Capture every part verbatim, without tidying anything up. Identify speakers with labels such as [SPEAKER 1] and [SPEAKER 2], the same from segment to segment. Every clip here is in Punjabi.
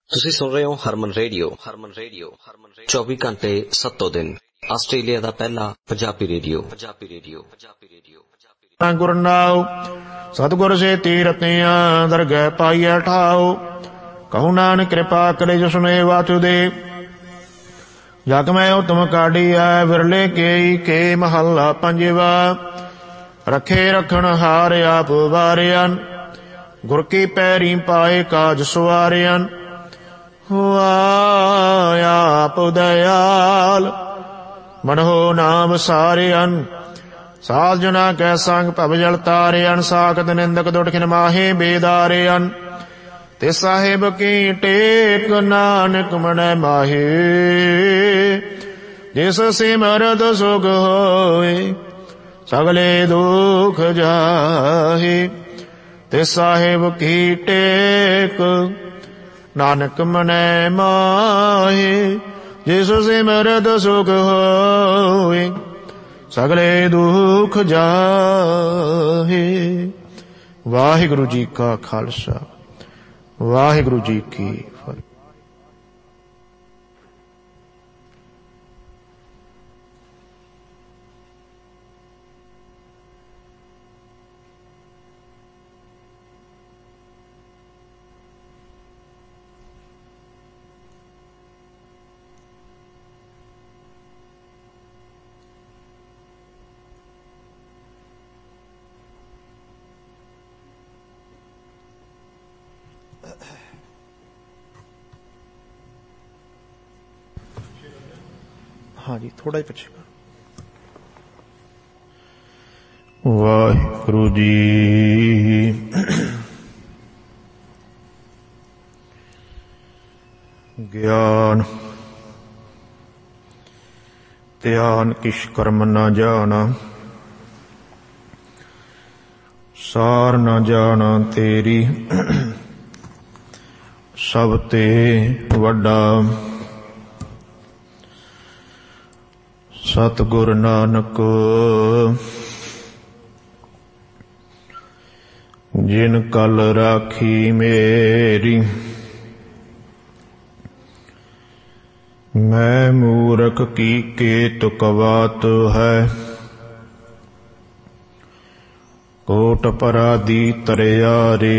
[SPEAKER 1] ਤੁਸੀਂ ਸੁਣ ਰਹੇ ਹੋ ਹਰਮਨ ਰੇਡੀਓ। ਹਰਮਨ ਰੇਡੀਓ ਚੌਵੀ ਘੰਟੇ ਸੱਤੋਂ ਦਿਨ ਆਸਟ੍ਰੇਲੀਆ ਦਾ ਪਹਿਲਾ Punjabi radio. Punjabi radio Punjabi radio
[SPEAKER 2] ਗੁਰ ਨਾਉ ਸਤਿਗੁਰ ਸੇ ਤੀਰਤਿਆਂ ਦਰਗਹਿ ਪਾਈਐ ਠਾਉ। ਕਹੂ ਨਾਨਕ ਕਿਰਪਾ ਕਰੇ ਜੋ ਸੁਨੇ ਵਾਤੁ ਦੇ। ਜਗ ਮੈਂ ਉਤਮ ਕਾਢੀਐ ਵਿਰਲੇ ਕੇਈ ਕੇ ਮਹੱਲਾ ਪੰਜਵਾ। ਰੱਖੇ ਰੱਖਣ ਹਾਰ ਆਪ ਵਾਰਿਆਨ ਗੁਰ ਕੀ ਪੈਰੀ ਪਾਏ ਕਾਜ ਸਵਾਰਿਆਨ। ਆਪ ਦਇਆਲ ਮਨਹੁ ਨਾਮ ਸਾਰਿਆਨ। ਸਾਧ ਜਨਾ ਕੈ ਸੰਗ ਭਵ ਜਲ ਤਾਰਿਆਨ। ਸਾਖਤ ਨਿੰਦਕ ਦੁਟਖਿਨ ਮਾਹੇ ਬੇਦਾਰਿਆਨ। ਤੇ ਸਾਹਿਬ ਕੀ ਟੇਕ ਨਾਨਕ ਮਨੈ ਮਾਹੇ। ਜਿਸ ਸਿਮਰਤ ਸੁਖ ਹੋਏ ਸਗਲੇ ਦੁਖ ਜਾਹੇ। ਤੇ ਸਾਹਿਬ ਕੀ ਟੇਕ ਨਾਨਕ ਮਨੈ ਮਾਹੇ। ਜਿਸ ਸਿਮਰਤ ਸੁਖ ਹੋਏ ਸਗਲੇ ਦੁਖ ਜਾਹੇ। ਵਾਹਿਗੁਰੂ ਜੀ ਕਾ ਖਾਲਸਾ ਵਾਹਿਗੁਰੂ ਜੀ ਕੀ ਫਤਿਹ। ਹਾਂਜੀ, ਥੋੜਾ ਜਿਹਾ ਪਿੱਛੇ। ਵਾਹਿਗੁਰੂ ਜੀ ਗਿਆਨ ਧਿਆਨ ਕਿਛ ਕਰਮ ਨਾ ਜਾਣਾ। ਸਾਰ ਨਾ ਜਾਣਾ ਤੇਰੀ ਸਭ ਤੇ ਵੱਡਾ। ਸਤਿਗੁਰ ਨਾਨਕ ਜਿਨ ਕਲ ਰਾਖੀ ਮੇਰੀ। ਮੈਂ ਮੂਰਖ ਕੀ ਕੇਤੁ ਕਵਾਤ ਹੈ। ਕੋਟ ਪਰਾਦੀ ਤਰਿਆਰੇ।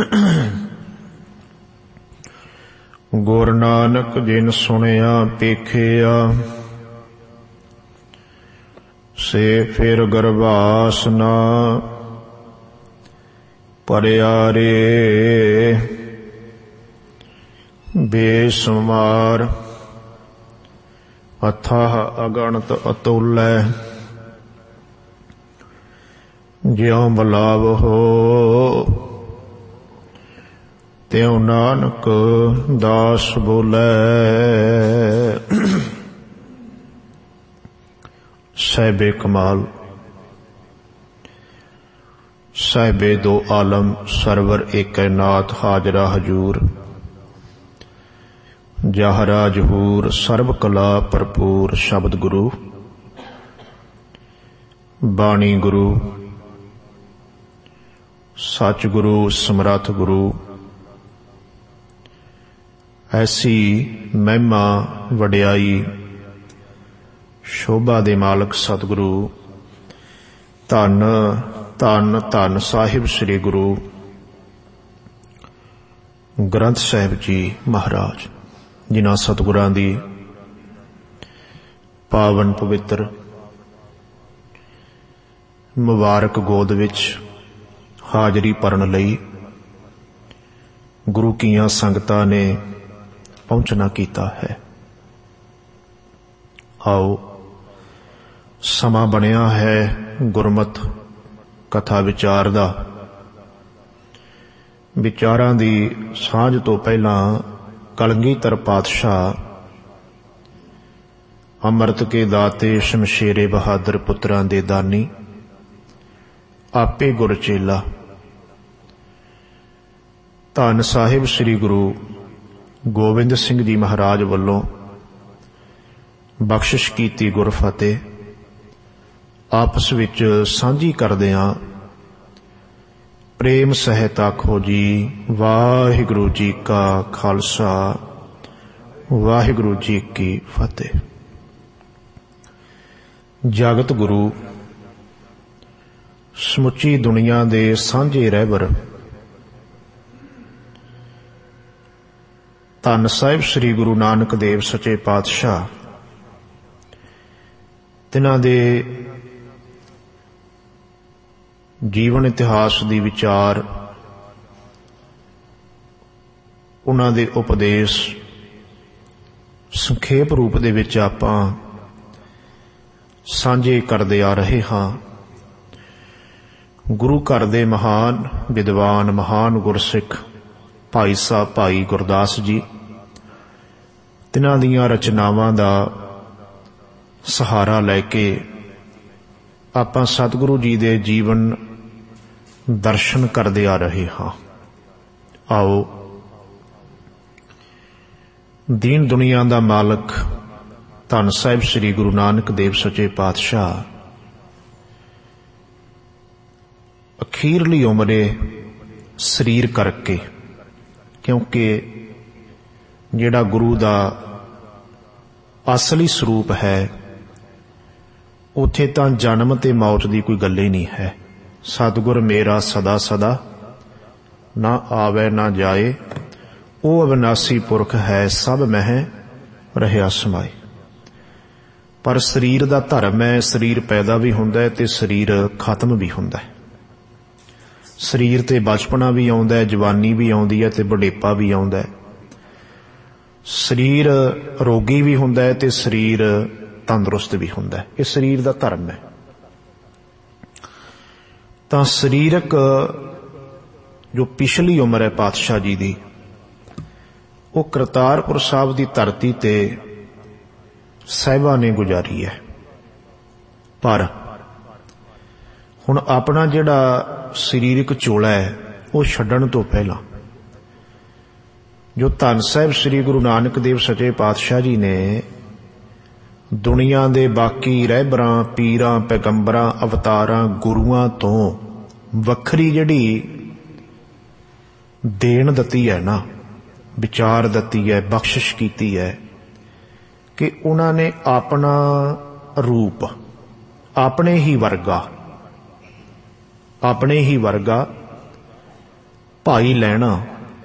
[SPEAKER 2] ਗੁਰ ਨਾਨਕ ਜਿਨ ਸੁਣਿਆ ਪੇਖਿਆ। ਸੇ ਫਿਰ ਗਰਭਾਸ ਨਾ ਪਰਿਆਰੇ। ਬੇਸੁਮਾਰ ਅਥਾਹ ਅਗਣਤ ਅਤੁਲੈ। ਜਿਉ ਬਲਾਵ ਹੋ ਤਿਉ ਨਾਨਕ ਦਾਸ ਬੋਲੇ। ਸਾਹਿਬੇ ਕਮਾਲ ਸਾਹਿਬੇ ਦੋ ਆਲਮ ਸਰਵਰ ਏਕੈ ਨਾਥ ਹਾਜ਼ਰਾ ਹਜੂਰ। ਜਾਹਰਾ ਜਹੂਰ ਸਰਬ ਕਲਾ ਭਰਪੂਰ। ਸ਼ਬਦ ਗੁਰੂ ਬਾਣੀ ਗੁਰੂ ਸੱਚ ਗੁਰੂ ਸਮਰੱਥ ਗੁਰੂ। ਐਸੀ ਮਹਿਮਾ ਵਡਿਆਈ ਸ਼ੋਭਾ ਦੇ ਮਾਲਕ ਸਤਿਗੁਰੂ ਧੰਨ ਧੰਨ ਧੰਨ ਸਾਹਿਬ ਸ੍ਰੀ ਗੁਰੂ ਗ੍ਰੰਥ ਸਾਹਿਬ ਜੀ ਮਹਾਰਾਜ, ਜਿਨ੍ਹਾਂ ਸਤਿਗੁਰਾਂ ਦੀ ਪਾਵਨ ਪਵਿੱਤਰ ਮੁਬਾਰਕ ਗੋਦ ਵਿੱਚ ਹਾਜ਼ਰੀ ਭਰਨ ਲਈ ਗੁਰੂ ਕੀਆਂ ਸੰਗਤਾਂ ਨੇ ਪਹੁੰਚਣਾ ਕੀਤਾ ਹੈ। ਆਓ, ਸਮਾਂ ਬਣਿਆ ਹੈ ਗੁਰਮਤ ਕਥਾ ਵਿਚਾਰ ਦਾ। ਵਿਚਾਰਾਂ ਦੀ ਸਾਂਝ ਤੋਂ ਪਹਿਲਾਂ ਕਲਗੀਧਰ ਪਾਤਸ਼ਾਹ ਅੰਮ੍ਰਿਤ ਕੇ ਦਾਤੇ ਸ਼ਮਸ਼ੇਰੇ ਬਹਾਦਰ ਪੁੱਤਰਾਂ ਦੇ ਦਾਨੀ ਆਪੇ ਗੁਰਚੇਲਾ ਧੰਨ ਸਾਹਿਬ ਸ੍ਰੀ ਗੁਰੂ ਗੋਬਿੰਦ ਸਿੰਘ ਜੀ ਮਹਾਰਾਜ ਵੱਲੋਂ ਬਖਸ਼ਿਸ਼ ਕੀਤੀ ਗੁਰਫਤਿਹ ਆਪਸ ਵਿੱਚ ਸਾਂਝੀ ਕਰਦਿਆਂ ਪ੍ਰੇਮ ਸਹਿਤ ਆਖੋ ਜੀ। ਵਾਹਿਗੁਰੂ ਜੀ ਕਾ ਖਾਲਸਾ, ਵਾਹਿਗੁਰੂ ਜੀ ਕੀ ਫਤਿਹ। ਜਗਤ ਗੁਰੂ ਸਮੁੱਚੀ ਦੁਨੀਆ ਦੇ ਸਾਂਝੇ ਰਹਿਬਰ ਧੰਨ ਸਾਹਿਬ ਸ੍ਰੀ ਗੁਰੂ ਨਾਨਕ ਦੇਵ ਸੱਚੇ ਪਾਤਸ਼ਾਹ, ਤਿਨਾਂ ਦੇ ਜੀਵਨ ਇਤਿਹਾਸ ਦੀ ਵਿਚਾਰ, ਉਹਨਾਂ ਦੇ ਉਪਦੇਸ਼ ਸੰਖੇਪ ਰੂਪ ਦੇ ਵਿੱਚ ਆਪਾਂ ਸਾਂਝੇ ਕਰਦੇ ਆ ਰਹੇ ਹਾਂ। ਗੁਰੂ ਘਰ ਦੇ ਮਹਾਨ ਵਿਦਵਾਨ, ਮਹਾਨ ਗੁਰਸਿੱਖ ਭਾਈ ਸਾਹਿਬ ਭਾਈ ਗੁਰਦਾਸ ਜੀ, ਤਿਨਾਂ ਦੀਆਂ ਰਚਨਾਵਾਂ ਦਾ ਸਹਾਰਾ ਲੈ ਕੇ ਆਪਾਂ ਸਤਿਗੁਰੂ ਜੀ ਦੇ ਜੀਵਨ ਦਰਸ਼ਨ ਕਰਦੇ ਆ ਰਹੇ ਹਾਂ। ਆਓ ਦੀਨ ਦੁਨੀਆ ਦਾ ਮਾਲਕ ਧੰਨ ਸਾਹਿਬ ਸ੍ਰੀ ਗੁਰੂ ਨਾਨਕ ਦੇਵ ਸੱਚੇ ਪਾਤਸ਼ਾਹ ਅਖੀਰਲੀ ਉਮਰੇ ਸਰੀਰ ਕਰਕੇ, ਕਿਉਂਕਿ ਜਿਹੜਾ ਗੁਰੂ ਦਾ ਅਸਲੀ ਸਰੂਪ ਹੈ ਉੱਥੇ ਤਾਂ ਜਨਮ ਤੇ ਮੌਤ ਦੀ ਕੋਈ ਗੱਲ ਹੀ ਨਹੀਂ ਹੈ। ਸਤਿਗੁਰ ਮੇਰਾ ਸਦਾ ਸਦਾ, ਨਾ ਆਵੇ ਨਾ ਜਾਏ, ਉਹ ਅਵਿਨਾਸੀ ਪੁਰਖ ਹੈ, ਸਭ ਮਹਿ ਰਹਿਆ ਸਮਾਏ। ਪਰ ਸਰੀਰ ਦਾ ਧਰਮ ਹੈ, ਸਰੀਰ ਪੈਦਾ ਵੀ ਹੁੰਦਾ ਹੈ ਤੇ ਸਰੀਰ ਖਤਮ ਵੀ ਹੁੰਦਾ ਹੈ। ਸਰੀਰ ਤੇ ਬਚਪਨਾ ਵੀ ਆਉਂਦਾ ਹੈ, ਜਵਾਨੀ ਵੀ ਆਉਂਦੀ ਹੈ ਤੇ ਬੁਢੇਪਾ ਵੀ ਆਉਂਦਾ ਹੈ। ਸਰੀਰ ਰੋਗੀ ਵੀ ਹੁੰਦਾ ਹੈ ਤੇ ਸਰੀਰ ਤੰਦਰੁਸਤ ਵੀ ਹੁੰਦਾ ਹੈ। ਇਹ ਸਰੀਰ ਦਾ ਧਰਮ ਹੈ। ਤਾਂ ਸਰੀਰਕ ਜੋ ਪਿਛਲੀ ਉਮਰ ਹੈ ਪਾਤਸ਼ਾਹ ਜੀ ਦੀ, ਉਹ ਕਰਤਾਰਪੁਰ ਸਾਹਿਬ ਦੀ ਧਰਤੀ ਤੇ ਸਾਹਿਬਾਂ ਨੇ ਗੁਜ਼ਾਰੀ ਹੈ। ਪਰ ਹੁਣ ਆਪਣਾ ਜਿਹੜਾ ਸਰੀਰਕ ਝੋਲਾ ਹੈ ਉਹ ਛੱਡਣ ਤੋਂ ਪਹਿਲਾਂ ਜੋ ਧੰਨ ਸਾਹਿਬ ਸ੍ਰੀ ਗੁਰੂ ਨਾਨਕ ਦੇਵ ਸੱਚੇ ਪਾਤਸ਼ਾਹ ਜੀ ਨੇ ਦੁਨੀਆ ਦੇ ਬਾਕੀ ਰਹਿਬਰਾਂ, ਪੀਰਾਂ, ਪੈਗੰਬਰਾਂ, ਅਵਤਾਰਾਂ, ਗੁਰੂਆਂ ਤੋਂ ਵੱਖਰੀ ਜਿਹੜੀ ਦੇਣ ਦਿੱਤੀ ਹੈ ਨਾ, ਵਿਚਾਰ ਦਿੱਤੀ ਹੈ, ਬਖਸ਼ਿਸ਼ ਕੀਤੀ ਹੈ ਕਿ ਉਹਨਾਂ ਨੇ ਆਪਣਾ ਰੂਪ, ਆਪਣੇ ਹੀ ਵਰਗਾ ਆਪਣੇ ਹੀ ਵਰਗਾ ਭਾਈ ਲੈਣਾ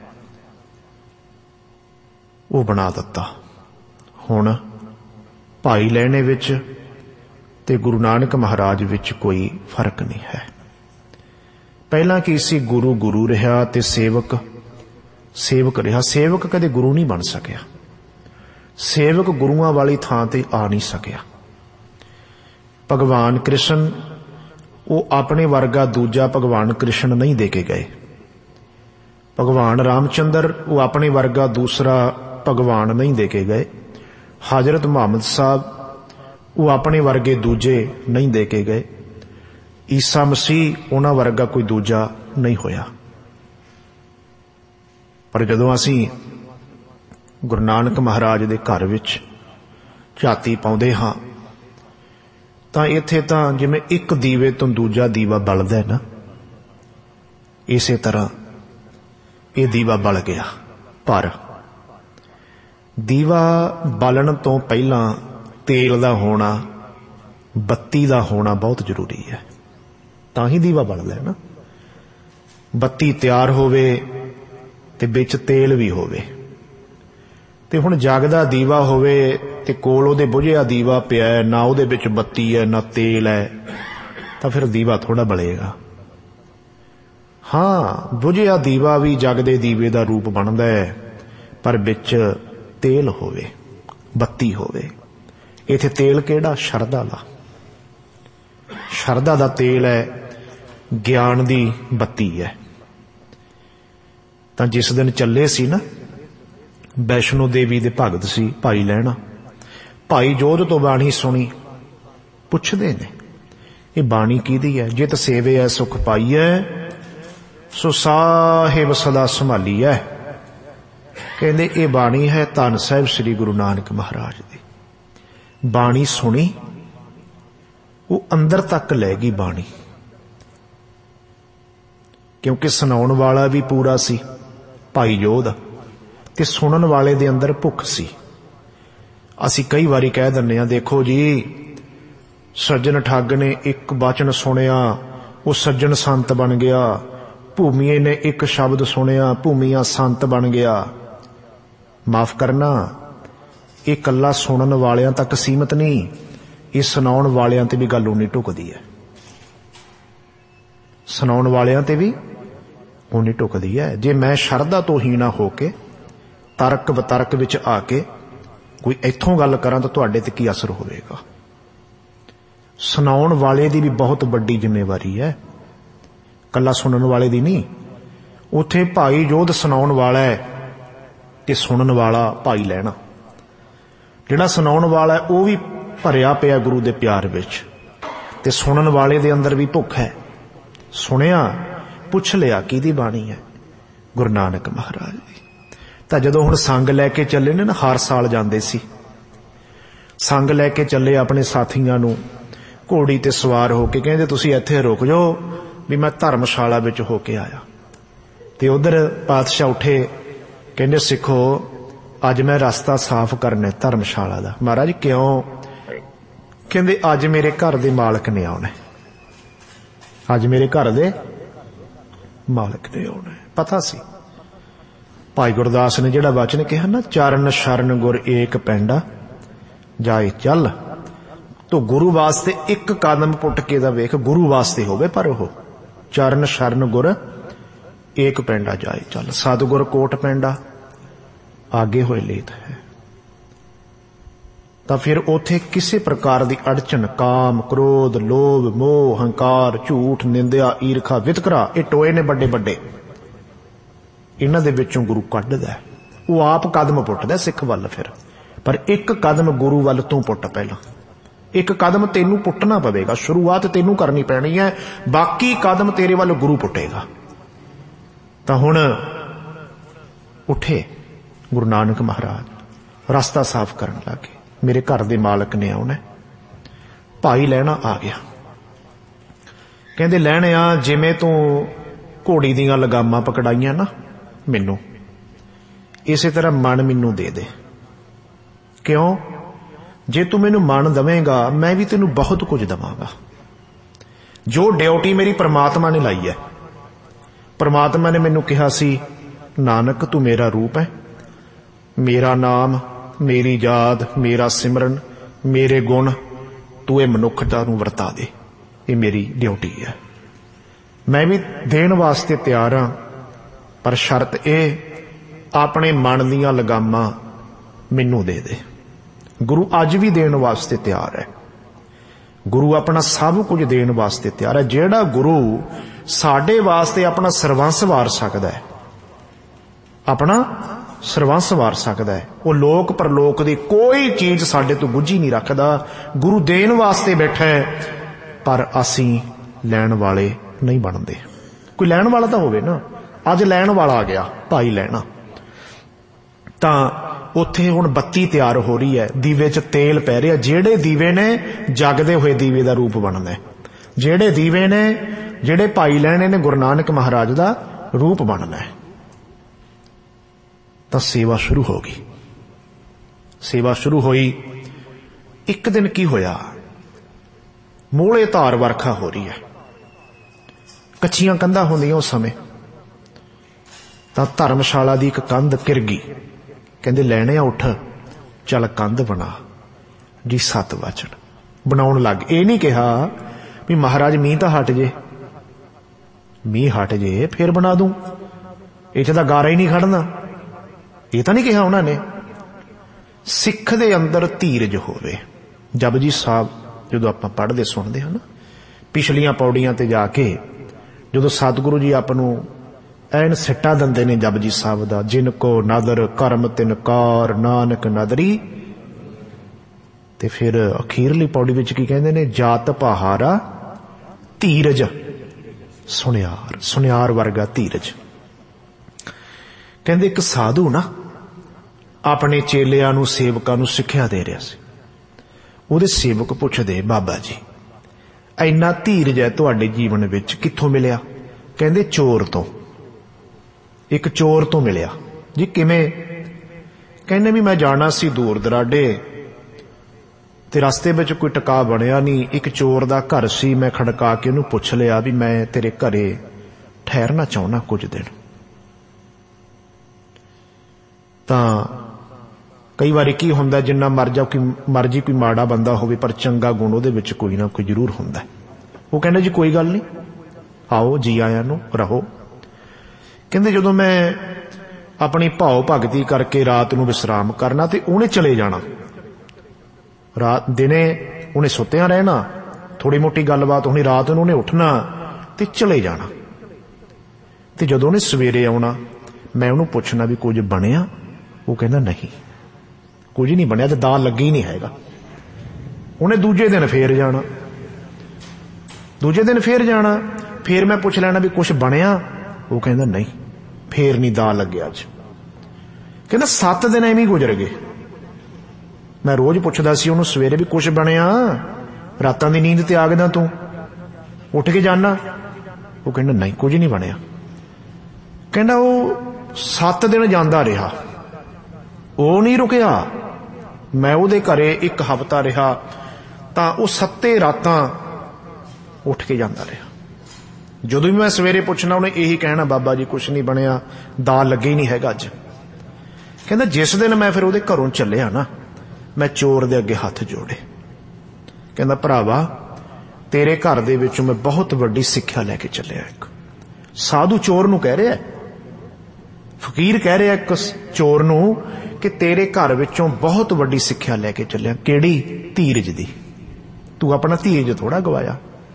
[SPEAKER 2] ਉਹ ਬਣਾ ਦਿੱਤਾ। ਹੁਣ ਭਾਈ ਲੈਣੇ ਵਿੱਚ ਤੇ ਗੁਰੂ ਨਾਨਕ ਮਹਾਰਾਜ ਵਿੱਚ ਕੋਈ ਫਰਕ ਨਹੀਂ ਹੈ। ਪਹਿਲਾਂ ਕੀ ਸੀ, ਗੁਰੂ ਗੁਰੂ ਰਿਹਾ ਤੇ ਸੇਵਕ ਸੇਵਕ ਰਿਹਾ। ਸੇਵਕ ਕਦੇ ਗੁਰੂ ਨਹੀਂ ਬਣ ਸਕਿਆ। ਸੇਵਕ ਗੁਰੂਆਂ ਵਾਲੀ ਥਾਂ ਤੇ ਆ ਨਹੀਂ ਸਕਿਆ। ਭਗਵਾਨ ਕ੍ਰਿਸ਼ਨ ਉਹ ਆਪਣੇ ਵਰਗਾ ਦੂਜਾ ਭਗਵਾਨ ਕ੍ਰਿਸ਼ਨ ਨਹੀਂ ਦੇ ਕੇ ਗਏ। ਭਗਵਾਨ ਰਾਮਚੰਦਰ ਉਹ ਆਪਣੇ ਵਰਗਾ ਦੂਸਰਾ ਭਗਵਾਨ ਨਹੀਂ ਦੇ ਕੇ ਗਏ। ਹਜ਼ਰਤ ਮੁਹੰਮਦ ਸਾਹਿਬ ਉਹ ਆਪਣੇ ਵਰਗੇ ਦੂਜੇ ਨਹੀਂ ਦੇ ਕੇ ਗਏ। ਈਸਾ ਮਸੀਹ ਉਹਨਾਂ ਵਰਗਾ ਕੋਈ ਦੂਜਾ ਨਹੀਂ ਹੋਇਆ। ਪਰ ਜਦੋਂ ਅਸੀਂ ਗੁਰੂ ਨਾਨਕ ਮਹਾਰਾਜ ਦੇ ਘਰ ਵਿੱਚ ਝਾਤੀ ਪਾਉਂਦੇ ਹਾਂ ਤਾਂ ਇੱਥੇ ਤਾਂ ਜਿਵੇਂ ਇੱਕ ਦੀਵੇ ਤੋਂ ਦੂਜਾ ਦੀਵਾ ਬਲਦਾ ਨਾ, ਇਸੇ ਤਰ੍ਹਾਂ ਇਹ ਦੀਵਾ ਬਲ ਗਿਆ। ਪਰ ਦੀਵਾ ਬਾਲਣ ਤੋਂ ਪਹਿਲਾਂ ਤੇਲ ਦਾ ਹੋਣਾ, ਬੱਤੀ ਦਾ ਹੋਣਾ ਬਹੁਤ ਜ਼ਰੂਰੀ ਹੈ, ਤਾਂ ਹੀ ਦੀਵਾ ਬਲਦਾ ਨਾ। ਬੱਤੀ ਤਿਆਰ ਹੋਵੇ ਤੇ ਵਿੱਚ ਤੇਲ ਵੀ ਹੋਵੇ। ਤੇ ਹੁਣ ਜਗਦਾ ਦੀਵਾ ਹੋਵੇ ਤੇ ਕੋਲ ਉਹਦੇ ਬੁਝਿਆ ਦੀਵਾ ਪਿਆ ਹੈ, ਨਾ ਉਹਦੇ ਵਿੱਚ ਬੱਤੀ ਹੈ ਨਾ ਤੇਲ ਹੈ, ਤਾਂ ਫਿਰ ਦੀਵਾ ਥੋੜਾ ਬਲੇਗਾ। ਹਾਂ, ਬੁਝਿਆ ਦੀਵਾ ਵੀ ਜਗਦੇ ਦੀਵੇ ਦਾ ਰੂਪ ਬਣਦਾ ਹੈ, ਪਰ ਵਿੱਚ ਤੇਲ ਹੋਵੇ, ਬੱਤੀ ਹੋਵੇ। ਇੱਥੇ ਤੇਲ ਕਿਹੜਾ? ਸ਼ਰਧਾ ਦਾ। ਸ਼ਰਧਾ ਦਾ ਤੇਲ ਹੈ, ਗਿਆਨ ਦੀ ਬੱਤੀ ਹੈ। ਤਾਂ ਜਿਸ ਦਿਨ ਚੱਲੇ ਸੀ ਨਾ, ਵੈਸ਼ਨੋ ਦੇਵੀ ਦੇ ਭਗਤ ਸੀ ਭਾਈ ਲਹਿਣਾ, ਭਾਈ ਜੋਧ ਤੋਂ ਬਾਣੀ ਸੁਣੀ। ਪੁੱਛਦੇ ਨੇ ਇਹ ਬਾਣੀ ਕਿਹਦੀ ਹੈ? ਜਿਤ ਸੇਵਿਐ ਸੁਖ ਪਾਈਐ, ਸੋ ਸਾਹਿਬ ਸਦਾ ਸੰਭਾਲੀਐ। ਕਹਿੰਦੇ ਇਹ ਬਾਣੀ ਹੈ ਧੰਨ ਸਾਹਿਬ ਸ੍ਰੀ ਗੁਰੂ ਨਾਨਕ ਮਹਾਰਾਜ ਦੀ। ਬਾਣੀ ਸੁਣੀ, ਉਹ ਅੰਦਰ ਤੱਕ ਲੈ ਗਈ ਬਾਣੀ। क्योंकि सुनाउण वाला भी पूरा सी भाई जोध ते सुनन वाले दे अंदर भुख सी। असी कई बारी कह दिंदे हां, देखो जी सज्जन ठग ने एक वचन सुनिया, वो सज्जन संत बन गया। भूमीए ने एक शब्द सुनिया, भूमिया संत बन गया। माफ करना, ये कल्ला सुनन वालियां तक सीमित नहीं, ये सुनाउण वालियां ते भी गल उन्नी ढुकदी है। सुनाउण वालियां ते भी उन्नी ढुकदी है। जे मैं शरधा तो हीना होके तर्क वितर्क विच आके कोई इत्थों गल करां तो तुहाडे ते की असर होवेगा। सुनाउण वाले दी भी बहुत वड्डी जिम्मेवारी है, कल्ला सुनन वाले दी नहीं। उत्थे भाई जोध सुनाउण वाला है ते सुनन वाला भाई लैना। जिहड़ा सुनाउण वाला है वो भी भरिया पिया गुरु दे प्यार विच, ते सुनन वाले दे अंदर भी भुख है। सुनिया, पुछ लिया किहदी बाणी है, गुरु नानक महाराज दी। तां जदों हुण संग लैके चले ने ना, हर साल जांदे सी, संग लैके चले अपने साथियां नूं घोड़ी ते सवार होके, कहंदे तुसीं इत्थे रुक जाओ भी मैं धर्मशाला विच होके आया। ते उधर पातशाह उठे, कहंदे सिखो अज मैं रास्ता साफ करना धर्मशाला दा। महाराज क्यों? कहंदे अज मेरे घर दे मालक ने आउणा, अज मेरे घर दे मालक ने आउणा। पता सी भाई गुरदास ने जिहड़ा वचन कहा ना, चरण शरण गुर एक पैंडा जाए चल, तो गुरु वास्ते एक कदम पुट के दा वेख, गुरु वास्ते होवे पर ओह चरण शरण गुर एक पैंडा जाए चल। सतगुर कोट पैंडा आगे होए लेत है। तां फिर उथे किसी प्रकार की अड़चन, काम क्रोध लोभ मोह हंकार झूठ निंदिया ईरखा वितकरा, ये टोए ने बड़े बड़े, इन्हां दे विचों गुरु कढदा है। वो आप कदम पुटदा सिख वल, फिर पर एक कदम गुरु वल तू पुट, पहला एक कदम तेनू पुटना पवेगा। शुरुआत तेनू करनी पैनी है, बाकी कदम तेरे वल गुरु पुटेगा। तां हुण उठे गुरु नानक महाराज, रास्ता साफ करन लगे। मेरे घर दे मालक ने आउणा। भाई लैना आ गया, कहंदे लैणे आ जिवें तूं घोड़ी दीयां लगामां पकड़ाइयां ना मैनू, इसे तरह मन मैनू दे दे। क्यों? जे तू मैनू मन दवेगा मैं भी तेनू बहुत कुछ दवांगा। जो ड्यूटी मेरी परमात्मा ने लाई है, परमात्मा ने मैनू कहा सी नानक तू मेरा रूप है, मेरा नाम मेरी याद मेरा सिमरन मेरे गुण तू ये मनुखता नू वरता दे, ये मेरी ड्यूटी है। मैं भी देण वास्ते तैयार हाँ, पर शर्त ये अपने मन दीयां लगामां मैनू दे दे। गुरु अज भी देण वास्ते तैयार है, गुरु अपना सब कुछ देण वास्ते तैयार है। जिहड़ा गुरु साडे वास्ते अपना सरबंस वार सकदा है, अपना सरबंस वार सकदा है, वो लोक परलोक दी कोई चीज साडे तो गुझी नहीं रखदा। गुरु देण वास्ते बैठा है, पर असीं लैण वाले नहीं बनदे। कोई लैण वाला तो होवे ना, अज लैण वाला आ गया भाई लैना। तां उत्थे हुण बत्ती तैयार हो रही है, दीवे च तेल पै रहा। जेड़े दीवे ने जगदे हुए दीवे का रूप बनना है, जेड़े दीवे ने जेड़े भाई लैने ने गुरु नानक महाराज का रूप बनना है। तो सेवा शुरू हो गई, सेवा शुरू हुई। एक दिन की होया, मोले धार वरखा हो रही है, कच्चियां कंधां होंदियां उस समय। तां धर्मशाला दी एक कंध किर गई, कहंदे लैणे उठ चल कंध बना जी। सत वचन बनाउण लग। ये नहीं कहा भी महाराज मीह तां हट जे, मीह हट जे फिर बना दूं, इत्थे तां गारा ही नहीं खड़ना, ये तो नहीं कहा उन्होंने। सिख दे अंदर धीरज होवे। जपजी साहब जो आप पढ़ते सुनते हैं ना, पिछलियां पौड़ियां ते जाके जो सतगुरु जी आपनू एन सिट्टा दिंदे ने जपजी साहब दा, जिनको नदर करम तिनकार नानक नदरी, ते फिर अखीरली पौड़ी विच की कहंदे ने, जात पहारा धीरज सुनियार, सुनियार वर्गा धीरज। कहंदे एक साधु ना अपने चेलियां नू सेवकां नू सिक्ख्या दे रहा सी। उहदे सेवक पुछदे, बाबा जी इन्ना धीरज है तुहाडे जीवन विच कित्थों मिलिया? ਕਹਿੰਦੇ ਚੋਰ ਤੋਂ, ਇੱਕ ਚੋਰ ਤੋਂ ਮਿਲਿਆ। ਜੀ ਕਿਵੇਂ? ਕਹਿੰਦੇ ਵੀ ਮੈਂ ਜਾਣਾ ਸੀ ਦੂਰ ਦਰਾਡੇ ਤੇ ਰਸਤੇ ਵਿੱਚ ਕੋਈ ਟਿਕਾ ਬਣਿਆ ਨਹੀਂ, ਇੱਕ ਚੋਰ ਦਾ ਘਰ ਸੀ, ਮੈਂ ਖੜਕਾ ਕੇ ਉਹਨੂੰ ਪੁੱਛ ਲਿਆ ਵੀ ਮੈਂ ਤੇਰੇ ਘਰੇ ਠਹਿਰਨਾ ਚਾਹੁੰਦਾ ਕੁਝ ਦਿਨ। ਤਾਂ ਕਈ ਵਾਰੀ ਕੀ ਹੁੰਦਾ, ਜਿੰਨਾ ਮਰਜ਼ਾ ਕੋਈ ਮਰਜ਼ੀ ਕੋਈ ਮਾੜਾ ਬੰਦਾ ਹੋਵੇ ਪਰ ਚੰਗਾ ਗੁਣ ਉਹਦੇ ਵਿੱਚ ਕੋਈ ਨਾ ਕੋਈ ਜ਼ਰੂਰ ਹੁੰਦਾ। ਉਹ ਕਹਿੰਦਾ ਜੀ ਕੋਈ ਗੱਲ ਨਹੀਂ, ਆਓ ਜੀ ਆਇਆਂ ਨੂੰ, ਰਹੋ। ਕਹਿੰਦੇ ਜਦੋਂ ਮੈਂ ਆਪਣੀ ਭਾਉ ਭਗਤੀ ਕਰਕੇ ਰਾਤ ਨੂੰ ਵਿਸ਼ਰਾਮ ਕਰਨਾ ਤੇ ਉਹਨੇ ਚਲੇ ਜਾਣਾ, ਰਾਤ ਦਿਨੇ ਉਹਨੇ ਸੁੱਤਿਆਂ ਰਹਿਣਾ, ਥੋੜੀ ਮੋਟੀ ਗੱਲਬਾਤ ਹੋਣੀ, ਰਾਤ ਨੂੰ ਉਹਨੇ ਉੱਠਣਾ ਤੇ ਚਲੇ ਜਾਣਾ। ਤੇ ਜਦੋਂ ਉਹਨੇ ਸਵੇਰੇ ਆਉਣਾ ਮੈਂ ਉਹਨੂੰ ਪੁੱਛਣਾ ਵੀ ਕੁਝ ਬਣਿਆ? ਉਹ ਕਹਿੰਦਾ ਨਹੀਂ ਕੁਝ ਨਹੀਂ ਬਣਿਆ, ਤੇ ਦਾਲ ਲੱਗੀ ਨਹੀਂ ਹੈਗਾ। ਉਹਨੇ ਦੂਜੇ ਦਿਨ ਫੇਰ ਜਾਣਾ, ਦੂਜੇ ਦਿਨ ਫੇਰ ਜਾਣਾ, ਫੇਰ ਮੈਂ ਪੁੱਛ ਲੈਣਾ ਵੀ ਕੁਛ ਬਣਿਆ? ਉਹ ਕਹਿੰਦਾ ਨਹੀਂ ਫੇਰ ਨਹੀਂ ਦਾਲ ਲੱਗਿਆ ਅੱਜ। ਕਹਿੰਦਾ ਸੱਤ ਦਿਨ ਐਵੇਂ ਹੀ ਗੁਜ਼ਰ ਗਏ। ਮੈਂ ਰੋਜ਼ ਪੁੱਛਦਾ ਸੀ ਉਹਨੂੰ ਸਵੇਰੇ ਵੀ ਕੁਛ ਬਣਿਆ? ਰਾਤਾਂ ਦੀ ਨੀਂਦ ਤੇ ਆ ਗਿਆ ਤੂੰ, ਉੱਠ ਕੇ ਜਾਣਾ? ਉਹ ਕਹਿੰਦਾ ਨਹੀਂ ਕੁਝ ਨਹੀਂ ਬਣਿਆ। ਕਹਿੰਦਾ ਉਹ ਸੱਤ ਦਿਨ ਜਾਂਦਾ ਰਿਹਾ, ਉਹ ਨਹੀਂ ਰੁਕਿਆ। ਮੈਂ ਉਹਦੇ ਘਰੇ ਇੱਕ ਹਫ਼ਤਾ ਰਿਹਾ ਤਾਂ ਉਹ ਸੱਤੇ ਰਾਤਾਂ ਉੱਠ ਕੇ ਜਾਂਦਾ ਰਿਹਾ। ਜਦੋਂ ਵੀ ਮੈਂ ਸਵੇਰੇ ਪੁੱਛਣਾ ਉਹਨੇ ਇਹੀ ਕਹਿਣਾ, ਬਾਬਾ ਜੀ ਕੁਛ ਨਹੀਂ ਬਣਿਆ, ਦਾਲ ਲੱਗੇ ਹੀ ਨਹੀਂ ਹੈਗਾ ਅੱਜ। ਕਹਿੰਦਾ ਜਿਸ ਦਿਨ ਮੈਂ ਫਿਰ ਉਹਦੇ ਘਰੋਂ ਚੱਲਿਆ ਨਾ, ਮੈਂ ਚੋਰ ਦੇ ਅੱਗੇ ਹੱਥ ਜੋੜੇ। ਕਹਿੰਦਾ ਭਰਾਵਾ ਤੇਰੇ ਘਰ ਦੇ ਵਿੱਚੋਂ ਮੈਂ ਬਹੁਤ ਵੱਡੀ ਸਿੱਖਿਆ ਲੈ ਕੇ ਚੱਲਿਆ। ਇੱਕ ਸਾਧੂ ਚੋਰ ਨੂੰ ਕਹਿ ਰਿਹਾ, ਫਕੀਰ ਕਹਿ ਰਿਹਾ ਇੱਕ ਚੋਰ ਨੂੰ ਕਿ ਤੇਰੇ ਘਰ ਵਿੱਚੋਂ ਬਹੁਤ ਵੱਡੀ ਸਿੱਖਿਆ ਲੈ ਕੇ ਚੱਲਿਆ। ਕਿਹੜੀ? ਧੀਰਜ ਦੀ। ਤੂੰ ਆਪਣਾ ਧੀਰਜ ਥੋੜਾ ਗਵਾਇਆ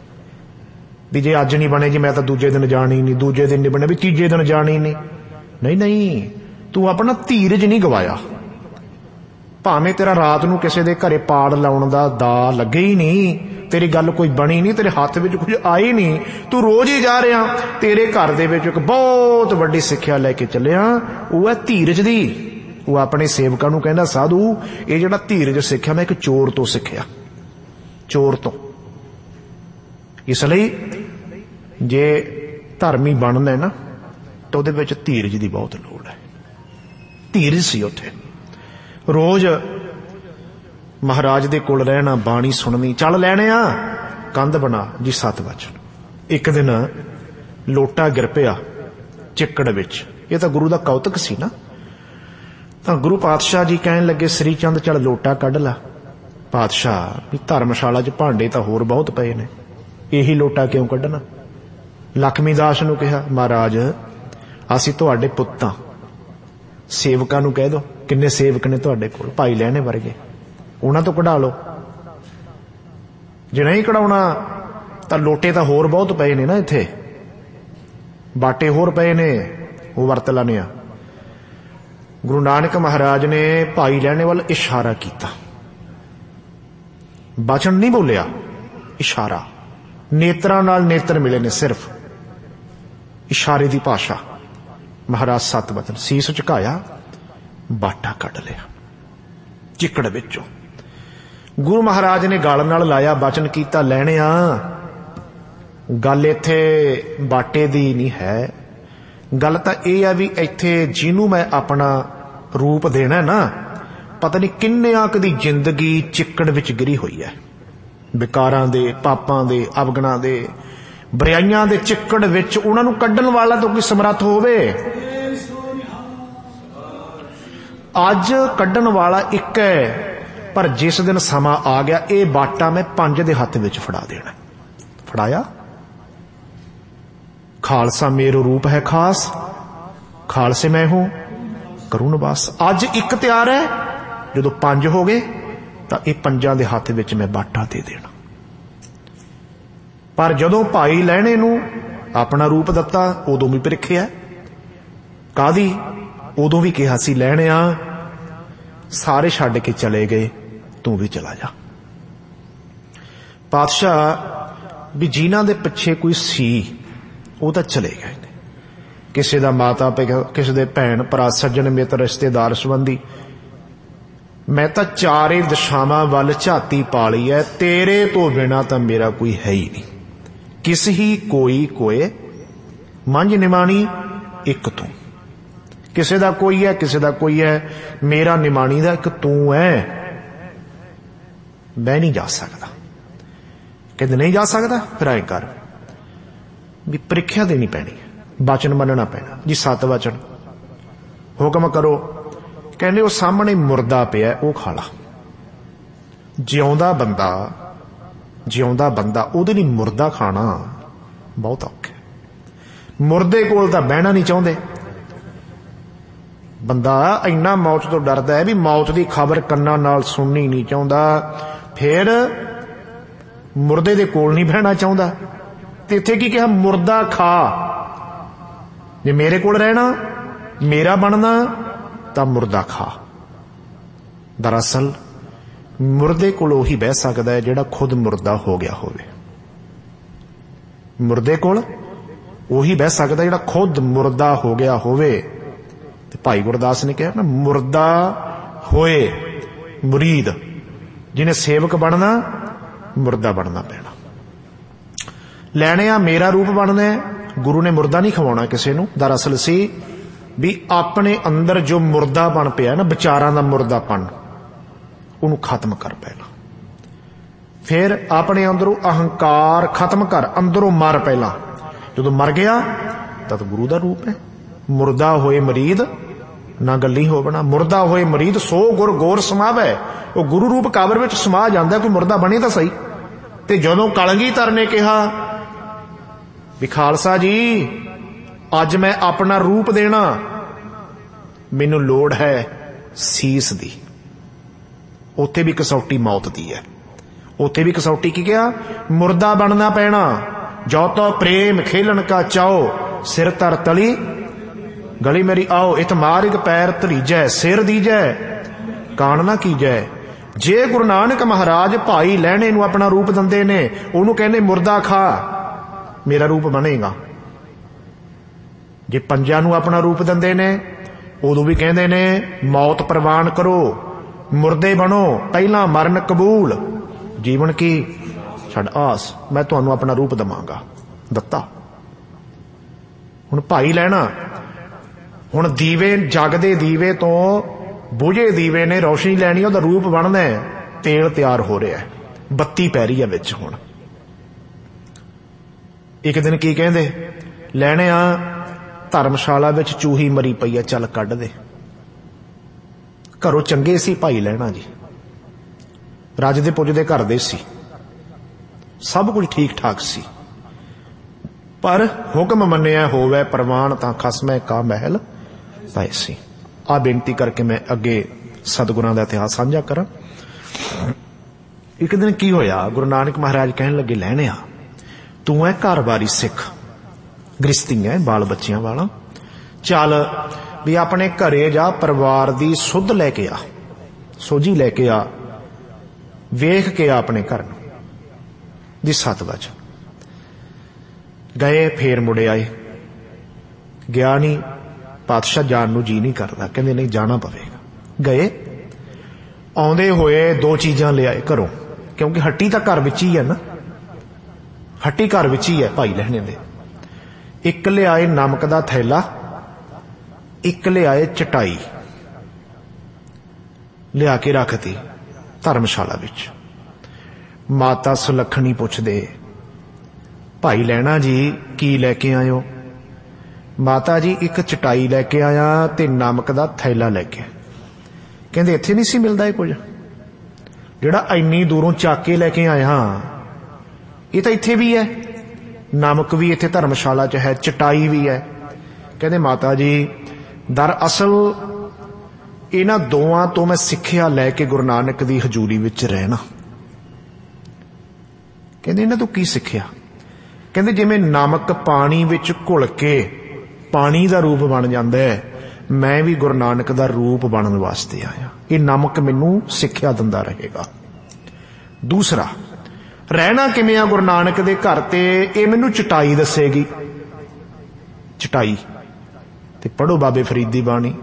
[SPEAKER 2] ਵੀ ਜੇ ਅੱਜ ਨਹੀਂ ਬਣੇ ਜੀ ਮੈਂ ਤਾਂ ਦੂਜੇ ਦਿਨ ਜਾਣੀ ਨਹੀਂ, ਦੂਜੇ ਦਿਨ ਨਹੀਂ ਬਣੇ ਵੀ ਤੀਜੇ ਦਿਨ ਜਾਣੀ ਨਹੀਂ। ਨਹੀਂ ਨਹੀਂ, ਤੂੰ ਆਪਣਾ ਧੀਰਜ ਨਹੀਂ ਗਵਾਇਆ। ਭਾਵੇਂ ਤੇਰਾ ਰਾਤ ਨੂੰ ਕਿਸੇ ਦੇ ਘਰੇ ਪਾੜ ਲਾਉਣ ਦਾ ਦਾ ਲੱਗੇ ਹੀ ਨਹੀਂ, ਤੇਰੀ ਗੱਲ ਕੋਈ ਬਣੀ ਨਹੀਂ, ਤੇਰੇ ਹੱਥ ਵਿੱਚ ਕੁਝ ਆਈ ਨਹੀਂ, ਤੂੰ ਰੋਜ਼ ਹੀ ਜਾ ਰਿਹਾ, ਤੇਰੇ ਘਰ ਦੇ ਵਿੱਚ ਇੱਕ ਬਹੁਤ ਵੱਡੀ ਸਿੱਖਿਆ ਲੈ ਕੇ ਚੱਲਿਆ, ਉਹ ਹੈ ਧੀਰਜ ਦੀ। ਉਹ ਆਪਣੇ ਸੇਵਕਾਂ ਨੂੰ ਕਹਿੰਦਾ ਸਾਧੂ ਇਹ ਜਿਹੜਾ ਧੀਰਜ ਸਿੱਖਿਆ ਮੈਂ ਇੱਕ ਚੋਰ ਤੋਂ ਸਿੱਖਿਆ, ਚੋਰ ਤੋਂ। ਇਸ ਲਈ ਜੇ ਧਰਮੀ ਬਣਨਾ ਨਾ ਤਾਂ ਉਹਦੇ ਵਿੱਚ ਧੀਰਜ ਦੀ ਬਹੁਤ ਲੋੜ ਹੈ। ਧੀਰਜ ਸੀ ਉੱਥੇ। ਰੋਜ਼ ਮਹਾਰਾਜ ਦੇ ਕੋਲ ਰਹਿਣਾ, ਬਾਣੀ ਸੁਣਨੀ, ਚੱਲ ਲੈਣੇ ਆ ਕੰਧ ਬਣਾ ਜੀ ਸੱਤ ਵਚਨ। ਇੱਕ ਦਿਨ ਲੋਟਾ ਗਿਰ ਪਿਆ ਚਿੱਕੜ ਵਿੱਚ, ਇਹ ਤਾਂ ਗੁਰੂ ਦਾ ਕੌਤਕ ਸੀ ਨਾ। ਤਾਂ ਗੁਰੂ ਪਾਤਸ਼ਾਹ ਜੀ ਕਹਿਣ ਲੱਗੇ ਸ੍ਰੀ ਚੰਦ ਚੱਲ ਲੋਟਾ ਕੱਢ ਲਾ। ਪਾਤਸ਼ਾਹ ਵੀ ਧਰਮਸ਼ਾਲਾ 'ਚ ਭਾਂਡੇ ਤਾਂ ਹੋਰ ਬਹੁਤ ਪਏ ਨੇ, ਇਹੀ ਲੋਟਾ ਕਿਉਂ ਕੱਢਣਾ? ਲਖਮੀ ਦਾਸ ਨੂੰ ਕਿਹਾ ਮਹਾਰਾਜ ਅਸੀਂ ਤੁਹਾਡੇ ਪੁੱਤਾਂ, ਸੇਵਕਾਂ ਨੂੰ ਕਹਿ ਦੋ, ਕਿੰਨੇ ਸੇਵਕ ਨੇ ਤੁਹਾਡੇ ਕੋਲ, ਭਾਈ ਲਹਿਣੇ ਵਰਗੇ, ਉਹਨਾਂ ਤੋਂ ਕਢਾ ਲਓ। ਜੇ ਨਹੀਂ ਕਢਾਉਣਾ ਤਾਂ ਲੋਟੇ ਤਾਂ ਹੋਰ ਬਹੁਤ ਪਏ ਨੇ ਨਾ, ਇੱਥੇ ਬਾਟੇ ਹੋਰ ਪਏ ਨੇ, ਉਹ ਵਰਤ ਲੈਣੇ ਆ। ਗੁਰੂ ਨਾਨਕ ਮਹਾਰਾਜ ਨੇ ਭਾਈ ਲਹਿਣੇ ਵੱਲ ਇਸ਼ਾਰਾ ਕੀਤਾ, ਬਚਨ ਨਹੀਂ ਬੋਲਿਆ, ਇਸ਼ਾਰਾ। ਨੇਤਰਾਂ ਨਾਲ ਨੇਤਰ ਮਿਲੇ ਨੇ, ਸਿਰਫ ਇਸ਼ਾਰੇ ਦੀ ਭਾਸ਼ਾ। ਮਹਾਰਾਜ ਸੱਤ ਵਚਨ, ਸੀਸ ਝੁਕਾਇਆ, ਬਾਟਾ ਕੱਢ ਲਿਆ ਚਿੱਕੜ ਵਿੱਚੋਂ। ਗੁਰੂ ਮਹਾਰਾਜ ਨੇ ਗਲ ਨਾਲ ਲਾਇਆ, ਬਚਨ ਕੀਤਾ ਲੈਣਿਆ ਗੱਲ ਇੱਥੇ ਬਾਟੇ ਦੀ ਨਹੀਂ ਹੈ, ਗੱਲ ਤਾਂ ਇਹ ਆ ਵੀ ਇੱਥੇ ਜਿਹਨੂੰ ਮੈਂ ਆਪਣਾ ਰੂਪ ਦੇਣਾ ਨਾ, ਪਤਾ ਨਹੀਂ ਕਿੰਨਿਆਂ ਕੁ ਦੀ ਜ਼ਿੰਦਗੀ ਚਿੱਕੜ ਵਿੱਚ ਗਿਰੀ ਹੋਈ ਹੈ, ਵਿਕਾਰਾਂ ਦੇ, ਪਾਪਾਂ ਦੇ, ਅਵਗੁਣਾਂ ਦੇ, ਬੁਰਾਈਆਂ ਦੇ ਚਿੱਕੜ ਵਿੱਚ। ਉਹਨਾਂ ਨੂੰ ਕੱਢਣ ਵਾਲਾ ਤਾਂ ਕੋਈ ਸਮਰੱਥ ਹੋਵੇ। ਅੱਜ ਕੱਢਣ ਵਾਲਾ ਇੱਕ ਹੈ, ਪਰ ਜਿਸ ਦਿਨ ਸਮਾਂ ਆ ਗਿਆ ਇਹ ਬਾਟਾ ਮੈਂ ਪੰਜ ਦੇ ਹੱਥ ਵਿੱਚ ਫੜਾ ਦੇਣਾ। ਫੜਾਇਆ। ਖਾਲਸਾ ਮੇਰਾ ਰੂਪ ਹੈ ਖਾਸ, ਖਾਲਸੇ ਮੈਂ ਹੂੰ ਕਰੂ ਨਿਵਾਸ। ਅੱਜ ਇੱਕ ਤਿਆਰ ਹੈ, ਜਦੋਂ ਪੰਜ ਹੋ ਗਏ ਤਾਂ ਇਹ ਪੰਜਾਂ ਦੇ ਹੱਥ ਵਿੱਚ ਮੈਂ ਬਾਟਾ ਦੇ ਦੇਣਾ। ਪਰ ਜਦੋਂ ਭਾਈ ਲਹਿਣੇ ਨੂੰ ਆਪਣਾ ਰੂਪ ਦਿੱਤਾ ਉਦੋਂ ਵੀ ਪ੍ਰੀਖਿਆ ਕਾਹਦੀ, ਉਦੋਂ ਵੀ ਕਿਹਾ ਸੀ ਲਹਿਣਿਆ ਸਾਰੇ ਛੱਡ ਕੇ ਚਲੇ ਗਏ, ਤੂੰ ਵੀ ਚਲਾ ਜਾ। ਪਾਤਸ਼ਾਹ ਵੀ ਜਿਨ੍ਹਾਂ ਦੇ ਪਿੱਛੇ ਕੋਈ ਸੀ ਉਹ ਤਾਂ ਚਲੇ ਗਏ ਨੇ, ਕਿਸੇ ਦਾ ਮਾਤਾ ਪਿਤਾ, ਕਿਸੇ ਦੇ ਭੈਣ ਭਰਾ, ਸੱਜਣ ਮਿੱਤਰ, ਰਿਸ਼ਤੇਦਾਰ, ਸੰਬੰਧੀ। ਮੈਂ ਤਾਂ ਚਾਰੇ ਦਿਸ਼ਾਵਾਂ ਵੱਲ ਝਾਤੀ ਪਾ ਲਈ ਹੈ, ਤੇਰੇ ਤੋਂ ਬਿਨਾਂ ਤਾਂ ਮੇਰਾ ਕੋਈ ਹੈ ਹੀ ਨਹੀਂ। ਕਿਸ ਹੀ ਕੋਈ ਕੋਏ ਮੰਝ ਨਿਮਾਣੀ ਇੱਕ ਤੂੰ। ਕਿਸੇ ਦਾ ਕੋਈ ਹੈ, ਕਿਸੇ ਦਾ ਕੋਈ ਹੈ, ਮੇਰਾ ਨਿਮਾਣੀ ਦਾ ਇੱਕ ਤੂੰ ਹੈ। ਮੈਂ ਨਹੀਂ ਜਾ ਸਕਦਾ। ਕਹਿੰਦੇ ਨਹੀਂ ਜਾ ਸਕਦਾ, ਫਿਰ ਐਂ ਕਰ ਵੀ ਪ੍ਰੀਖਿਆ ਦੇਣੀ ਪੈਣੀ, ਵਚਨ ਮੰਨਣਾ ਪੈਣਾ ਜੀ। ਸੱਤ ਵਚਨ ਹੁਕਮ ਕਰੋ। ਕਹਿੰਦੇ ਉਹ ਸਾਹਮਣੇ ਮੁਰਦਾ ਪਿਆ, ਉਹ ਖਾ ਲਾ। ਜਿਉਂਦਾ ਬੰਦਾ ਜਿਉਂਦਾ ਬੰਦਾ ਉਹਦੇ ਲਈ ਮੁਰਦਾ ਖਾਣਾ ਬਹੁਤ ਔਖਾ। ਮੁਰਦੇ ਕੋਲ ਤਾਂ ਬਹਿਣਾ ਨਹੀਂ ਚਾਹੁੰਦੇ। ਬੰਦਾ ਇੰਨਾ ਮੌਤ ਤੋਂ ਡਰਦਾ ਹੈ ਵੀ ਮੌਤ ਦੀ ਖਬਰ ਕੰਨਾਂ ਨਾਲ ਸੁਣਨੀ ਨਹੀਂ ਚਾਹੁੰਦਾ, ਫਿਰ ਮੁਰਦੇ ਦੇ ਕੋਲ ਨਹੀਂ ਬਹਿਣਾ ਚਾਹੁੰਦਾ। ਤੇ ਇੱਥੇ ਕੀ ਕਿਹਾ? ਮੁਰਦਾ ਖਾ। ਜੇ ਮੇਰੇ ਕੋਲ ਰਹਿਣਾ, ਮੇਰਾ ਬਣਨਾ, ਤਾਂ ਮੁਰਦਾ ਖਾ। ਦਰਅਸਲ ਮੁਰਦੇ ਕੋਲ ਉਹੀ ਬਹਿ ਸਕਦਾ ਹੈ ਜਿਹੜਾ ਖੁਦ ਮੁਰਦਾ ਹੋ ਗਿਆ ਹੋਵੇ। ਮੁਰਦੇ ਕੋਲ ਉਹੀ ਬਹਿ ਸਕਦਾ ਜਿਹੜਾ ਖੁਦ ਮੁਰਦਾ ਹੋ ਗਿਆ ਹੋਵੇ। ਤੇ ਭਾਈ ਗੁਰਦਾਸ ਨੇ ਕਿਹਾ ਨਾ, ਮੁਰਦਾ ਹੋਏ ਮੁਰੀਦ, ਜਿਹਨੇ ਸੇਵਕ ਬਣਨਾ, ਮੁਰਦਾ ਬਣਨਾ ਪੈਣਾ। ਲੈਣੇ ਆ ਮੇਰਾ ਰੂਪ ਬਣਨਾ ਹੈ। ਗੁਰੂ ਨੇ ਮੁਰਦਾ ਨਹੀਂ ਖਵਾਉਣਾ ਕਿਸੇ ਨੂੰ। ਦਰਅਸਲ ਸੀ ਵੀ ਆਪਣੇ ਅੰਦਰ ਜੋ ਮੁਰਦਾ ਬਣ ਪਿਆ ਨਾ, ਵਿਚਾਰਾਂ ਦਾ ਮੁਰਦਾਪਣ, ਉਹਨੂੰ ਖਤਮ ਕਰ ਪਹਿਲਾਂ। ਫਿਰ ਆਪਣੇ ਅੰਦਰੋਂ ਅਹੰਕਾਰ ਖਤਮ ਕਰ, ਅੰਦਰੋਂ ਮਰ ਪਹਿਲਾਂ। ਜਦੋਂ ਮਰ ਗਿਆ ਤਦ ਗੁਰੂ ਦਾ ਰੂਪ ਹੈ। ਮੁਰਦਾ ਹੋਏ ਮਰੀਦ ਨਾ ਗੱਲੀ ਹੋਵਣਾ। ਮੁਰਦਾ ਹੋਏ ਮਰੀਦ ਸੋ ਗੁਰ ਗੋਰ ਸਮਾਵੈ। ਉਹ ਗੁਰੂ ਰੂਪ ਕਾਬਰ ਵਿੱਚ ਸਮਾ ਜਾਂਦਾ। ਕੋਈ ਮੁਰਦਾ ਬਣੇ ਤਾਂ ਸਹੀ। ਤੇ ਜਦੋਂ ਕਲਗੀਧਰ ਨੇ ਕਿਹਾ ਵੀ ਖਾਲਸਾ ਜੀ ਅੱਜ ਮੈਂ ਆਪਣਾ ਰੂਪ ਦੇਣਾ, ਮੈਨੂੰ ਲੋੜ ਹੈ ਸੀਸ ਦੀ, ਉੱਥੇ ਵੀ ਕਸੌਟੀ ਮੌਤ ਦੀ ਹੈ। ਉੱਥੇ ਵੀ ਕਸੌਟੀ ਕੀ ਕਿਹਾ? ਮੁਰਦਾ ਬਣਨਾ ਪੈਣਾ। ਜੋ ਤੋ ਪ੍ਰੇਮ ਖੇਲਣ ਕਾ ਚਾਓ, ਸਿਰ ਧਰ ਤਲੀ ਗਲੀ ਮੇਰੀ ਆਓ। ਇਤ ਮਾਰਿਗ ਪੈਰ ਧਰੀਜੈ, ਸਿਰ ਦੀਜੈ ਕਾਣ ਨਾ ਕੀਜੈ। ਜੇ ਗੁਰੂ ਨਾਨਕ ਮਹਾਰਾਜ ਭਾਈ ਲਹਿਣੇ ਨੂੰ ਆਪਣਾ ਰੂਪ ਦਿੰਦੇ ਨੇ, ਉਹਨੂੰ ਕਹਿੰਦੇ ਮੁਰਦਾ ਖਾ, ਮੇਰਾ ਰੂਪ ਬਣੇਗਾ। ਜੇ ਪੰਜਾਂ ਨੂੰ ਆਪਣਾ ਰੂਪ ਦਿੰਦੇ ਨੇ, ਉਦੋਂ ਵੀ ਕਹਿੰਦੇ ਨੇ ਮੌਤ ਪ੍ਰਵਾਨ ਕਰੋ, ਮੁਰਦੇ ਬਣੋ, ਪਹਿਲਾਂ ਮਰਨ ਕਬੂਲ, ਜੀਵਨ ਕੀ ਛੱਡ ਆਸ, ਮੈਂ ਤੁਹਾਨੂੰ ਆਪਣਾ ਰੂਪ ਦੇਵਾਂਗਾ। ਦਿੱਤਾ। ਹੁਣ ਭਾਈ ਲੈਣਾ, ਹੁਣ ਦੀਵੇ, ਜਗ ਦੇ ਦੀਵੇ ਤੋਂ ਬੁਝੇ ਦੀਵੇ ਨੇ ਰੌਸ਼ਨੀ ਲੈਣੀ, ਉਹਦਾ ਰੂਪ ਬਣਨਾ ਹੈ। ਤੇਲ ਤਿਆਰ ਹੋ ਰਿਹਾ, ਬੱਤੀ ਪੈ ਰਹੀ ਹੈ ਵਿੱਚ। ਹੁਣ ਇੱਕ ਦਿਨ ਕੀ ਕਹਿੰਦੇ? ਲੈਣੇ ਆ ਧਰਮਸ਼ਾਲਾ ਵਿੱਚ ਚੂਹੀ ਮਰੀ ਪਈ ਹੈ, ਚੱਲ ਕੱਢ ਦੇ। ਘਰੋਂ ਚੰਗੇ ਸੀ ਭਾਈ ਲੈਣਾ ਜੀ, ਰੱਜਦੇ ਪੁੱਜਦੇ ਘਰ ਦੇ ਸੀ, ਸਭ ਕੁਝ ਠੀਕ ਠਾਕ ਸੀ। ਪਰ ਹੁਕਮ ਮੰਨਿਆ ਹੋਵੇ ਪ੍ਰਵਾਨ, ਤਾਂ ਖਸਮੈ ਕਾ ਮਹਿਲ ਪਏ ਸੀ। ਆ ਬੇਨਤੀ ਕਰਕੇ ਮੈਂ ਅੱਗੇ ਸਤਿਗੁਰਾਂ ਦਾ ਇਤਿਹਾਸ ਸਾਂਝਾ ਕਰਾਂ। ਇੱਕ ਦਿਨ ਕੀ ਹੋਇਆ? ਗੁਰੂ ਨਾਨਕ ਮਹਾਰਾਜ ਕਹਿਣ ਲੱਗੇ, ਲੈਣਿਆ ਤੂੰ ਹੈ ਘਰ ਵਾਰੀ ਸਿੱਖ, ਗ੍ਰਸਤੀ ਹੈ, ਬਾਲ ਬੱਚਿਆਂ ਵਾਲਾ, ਚੱਲ ਵੀ ਆਪਣੇ ਘਰੇ ਜਾ, ਪਰਿਵਾਰ ਦੀ ਸੁੱਧ ਲੈ ਕੇ ਆ, ਸੋਝੀ ਲੈ ਕੇ ਆ, ਵੇਖ ਕੇ ਆ ਆਪਣੇ ਘਰ ਨੂੰ ਜੀ। ਸੱਤ ਵਜੇ ਗਏ, ਫੇਰ ਮੁੜੇ ਆਏ। ਗਿਆ ਨਹੀਂ, ਪਾਤਸ਼ਾਹ ਜਾਣ ਨੂੰ ਜੀ ਨਹੀਂ ਕਰਦਾ। ਕਹਿੰਦੇ ਨਹੀਂ ਜਾਣਾ ਪਵੇਗਾ। ਗਏ, ਆਉਂਦੇ ਹੋਏ ਦੋ ਚੀਜ਼ਾਂ ਲਿਆਏ ਘਰੋਂ, ਕਿਉਂਕਿ ਹੱਟੀ ਤਾਂ ਘਰ ਵਿੱਚ ਹੀ ਹੈ ਨਾ, ਹੱਟੀ ਘਰ ਵਿੱਚ ਹੀ ਹੈ ਭਾਈ ਲਹਿਣੇ ਦੇ। ਇੱਕ ਲਿਆਏ ਨਮਕ ਦਾ ਥੈਲਾ, ਇੱਕ ਲਿਆਏ ਚਟਾਈ, ਲਿਆ ਕੇ ਰੱਖਤੀ ਧਰਮਸ਼ਾਲਾ ਵਿੱਚ। ਮਾਤਾ ਸੁਲੱਖਣੀ ਪੁੱਛਦੇ, ਭਾਈ ਲੈਣਾ ਜੀ ਕੀ ਲੈ ਕੇ ਆਇਓ? ਮਾਤਾ ਜੀ ਇੱਕ ਚਟਾਈ ਲੈ ਕੇ ਆਇਆ ਤੇ ਨਮਕ ਦਾ ਥੈਲਾ ਲੈ ਕੇ। ਕਹਿੰਦੇ ਇੱਥੇ ਨਹੀਂ ਸੀ ਮਿਲਦਾ ਇਹ ਕੁਝ, ਜਿਹੜਾ ਇੰਨੀ ਦੂਰੋਂ ਚੱਕ ਕੇ ਲੈ ਕੇ ਆਇਆ? ਇਹ ਤਾਂ ਇੱਥੇ ਵੀ ਹੈ, ਨਮਕ ਵੀ ਇੱਥੇ ਧਰਮਸ਼ਾਲਾ 'ਚ ਹੈ, ਚਟਾਈ ਵੀ ਹੈ। ਕਹਿੰਦੇ ਮਾਤਾ ਜੀ ਦਰਅਸਲ ਇਹਨਾਂ ਦੋਵਾਂ ਤੋਂ ਮੈਂ ਸਿੱਖਿਆ ਲੈ ਕੇ ਗੁਰੂ ਨਾਨਕ ਦੀ ਹਜ਼ੂਰੀ ਵਿੱਚ ਰਹਿਣਾ। ਕਹਿੰਦੇ ਇਹਨਾਂ ਤੋਂ ਕੀ ਸਿੱਖਿਆ? ਕਹਿੰਦੇ ਜਿਵੇਂ ਨਮਕ ਪਾਣੀ ਵਿੱਚ ਘੁਲ ਕੇ ਪਾਣੀ ਦਾ ਰੂਪ ਬਣ ਜਾਂਦਾ ਹੈ, ਮੈਂ ਵੀ ਗੁਰੂ ਨਾਨਕ ਦਾ ਰੂਪ ਬਣਨ ਵਾਸਤੇ ਆਇਆ। ਇਹ ਨਮਕ ਮੈਨੂੰ ਸਿੱਖਿਆ ਦਿੰਦਾ ਰਹੇਗਾ। ਦੂਸਰਾ, ਰਹਿਣਾ ਕਿਵੇਂ ਆ ਗੁਰੂ ਨਾਨਕ ਦੇ ਘਰ, ਤੇ ਇਹ ਮੈਨੂੰ ਚਟਾਈ ਦੱਸੇਗੀ। ਚਟਾਈ ਤੇ ਪੜ੍ਹੋ ਬਾਬੇ ਫਰੀਦ ਦੀ ਬਾਣੀ,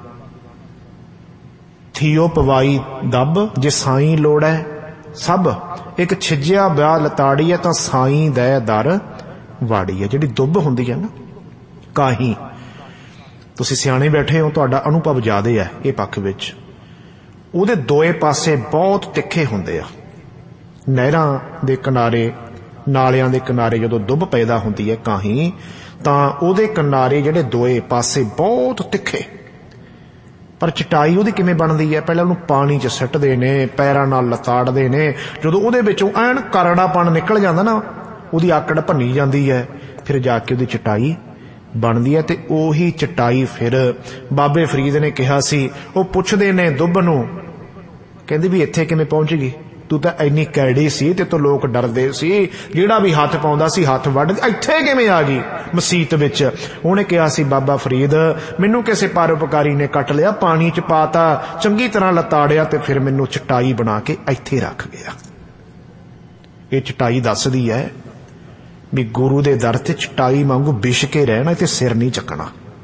[SPEAKER 2] ਥੀਓ ਪਵਾਈ ਦੱਬ, ਜੇ ਸਾਈਂ ਲੋੜ ਹੈ ਸਭ, ਇੱਕ ਛਿਜਿਆ ਵਿਆਹ ਲਤਾੜੀ ਹੈ, ਤਾਂ ਸਾਈਂ ਦੇ ਦਰ ਵਾੜੀ ਹੈ। ਜਿਹੜੀ ਦੁੱਬ ਹੁੰਦੀ ਹੈ ਨਾ, ਕਾਹੀਂ ਤੁਸੀਂ ਸਿਆਣੇ ਬੈਠੇ ਹੋ, ਤੁਹਾਡਾ ਅਨੁਭਵ ਜ਼ਿਆਦੇ ਹੈ ਇਹ ਪੱਖ ਵਿੱਚ। ਉਹਦੇ ਦੋਏ ਪਾਸੇ ਬਹੁਤ ਤਿੱਖੇ ਹੁੰਦੇ ਆ। ਨਹਿਰਾਂ ਦੇ ਕਿਨਾਰੇ, ਨਾਲਿਆਂ ਦੇ ਕਿਨਾਰੇ ਜਦੋਂ ਦੁੱਬ ਪੈਦਾ ਹੁੰਦੀ ਹੈ ਕਾਹੀਂ, ਤਾਂ ਉਹਦੇ ਕਿਨਾਰੇ ਜਿਹੜੇ ਦੋਏ ਪਾਸੇ ਬਹੁਤ ਤਿੱਖੇ। ਪਰ ਚਟਾਈ ਉਹਦੀ ਕਿਵੇਂ ਬਣਦੀ ਹੈ? ਪਹਿਲਾਂ ਉਹਨੂੰ ਪਾਣੀ 'ਚ ਸਿੱਟਦੇ ਨੇ, ਪੈਰਾਂ ਨਾਲ ਲਤਾੜਦੇ ਨੇ। ਜਦੋਂ ਉਹਦੇ ਵਿੱਚੋਂ ਐਨ ਕਰੜਾਪਣ ਨਿਕਲ ਜਾਂਦਾ ਨਾ, ਉਹਦੀ ਆਕੜ ਭੰਨੀ ਜਾਂਦੀ ਹੈ, ਫਿਰ ਜਾ ਕੇ ਉਹਦੀ ਚਟਾਈ ਬਣਦੀ ਹੈ। ਤੇ ਉਹੀ ਚਟਾਈ ਫਿਰ ਬਾਬੇ ਫਰੀਦ ਨੇ ਕਿਹਾ ਸੀ, ਉਹ ਪੁੱਛਦੇ ਨੇ ਦੁੱਬ ਨੂੰ, ਕਹਿੰਦੇ ਵੀ ਇੱਥੇ ਕਿਵੇਂ ਪਹੁੰਚ ਗਈ? ਤੂੰ ਤਾਂ ਇੰਨੀ ਕੈੜੀ ਸੀ ਤੇ ਤੋਂ ਲੋਕ ਡਰਦੇ ਸੀ, ਜਿਹੜਾ ਵੀ ਹੱਥ ਪਾਉਂਦਾ ਸੀ ਹੱਥ ਵੱਢ, ਇੱਥੇ ਕਿਵੇਂ ਆ ਗਈ ਮਸੀਤ ਵਿੱਚ? ਉਹਨੇ ਕਿਹਾ ਸੀ, ਬਾਬਾ ਫਰੀਦ ਮੈਨੂੰ ਕਿਸੇ ਪਰਉਪਕਾਰੀ ਨੇ ਕੱਟ ਲਿਆ, ਪਾਣੀ 'ਚ ਪਾਤਾ, ਚੰਗੀ ਤਰ੍ਹਾਂ ਲਤਾੜਿਆ ਤੇ ਫਿਰ ਮੈਨੂੰ ਚਟਾਈ ਬਣਾ ਕੇ ਇੱਥੇ ਰੱਖ ਗਿਆ। ਇਹ ਚਟਾਈ ਦੱਸਦੀ ਹੈ ਵੀ ਗੁਰੂ ਦੇ ਦਰ ਤੇ ਚਟਾਈ ਵਾਂਗੂ ਵਿਛ ਕੇ ਰਹਿਣਾ ਤੇ ਸਿਰ ਨਹੀਂ ਚੱਕਣਾ।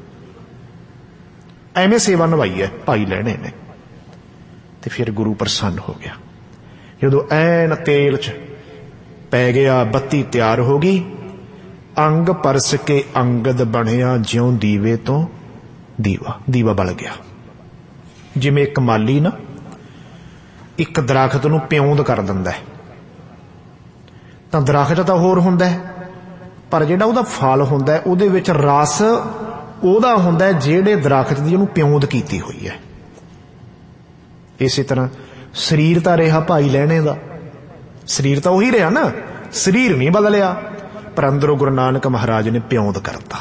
[SPEAKER 2] ਐਵੇਂ ਸੇਵਾ ਨਿਭਾਈ ਹੈ ਭਾਈ ਲਹਿਣੇ ਨੇ। ਤੇ ਫਿਰ ਗੁਰੂ ਪ੍ਰਸੰਨ ਹੋ ਗਿਆ। ਜਦੋਂ ਐਨ ਤੇਲ 'ਚ ਪੈ ਗਿਆ, ਬੱਤੀ ਤਿਆਰ ਹੋ ਗਈ, ਅੰਗ ਪਰਸ ਕੇ ਅੰਗਦ ਬਣਿਆ, ਜਿਉਂ ਦੀਵੇ ਤੋਂ ਦੀਵਾ। ਦੀਵਾ ਬਲ ਗਿਆ। ਜਿਵੇਂ ਇੱਕ ਮਾਲੀ ਨਾ ਇੱਕ ਦਰਖਤ ਨੂੰ ਪਿਉਂਦ ਕਰ ਦਿੰਦਾ ਹੈ, ਤਾਂ ਦਰਖਤ ਤਾਂ ਹੋਰ ਹੁੰਦਾ ਹੈ, ਪਰ ਜਿਹੜਾ ਉਹਦਾ ਫਲ ਹੁੰਦਾ ਉਹਦੇ ਵਿੱਚ ਰਸ ਉਹਦਾ ਹੁੰਦਾ ਜਿਹੜੇ ਦਰਖਤ ਦੀ ਉਹਨੂੰ ਪਿਉਂਦ ਕੀਤੀ ਹੋਈ ਹੈ। ਇਸੇ ਤਰ੍ਹਾਂ ਸਰੀਰ ਤਾਂ ਰਿਹਾ ਭਾਈ ਲਹਿਣੇ ਦਾ, ਸਰੀਰ ਤਾਂ ਉਹੀ ਰਿਹਾ ਨਾ, ਸਰੀਰ ਨਹੀਂ ਬਦਲਿਆ, ਪਰ ਅੰਦਰੋਂ ਗੁਰੂ ਨਾਨਕ ਮਹਾਰਾਜ ਨੇ ਪਿਉਂਦ ਕਰਤਾ,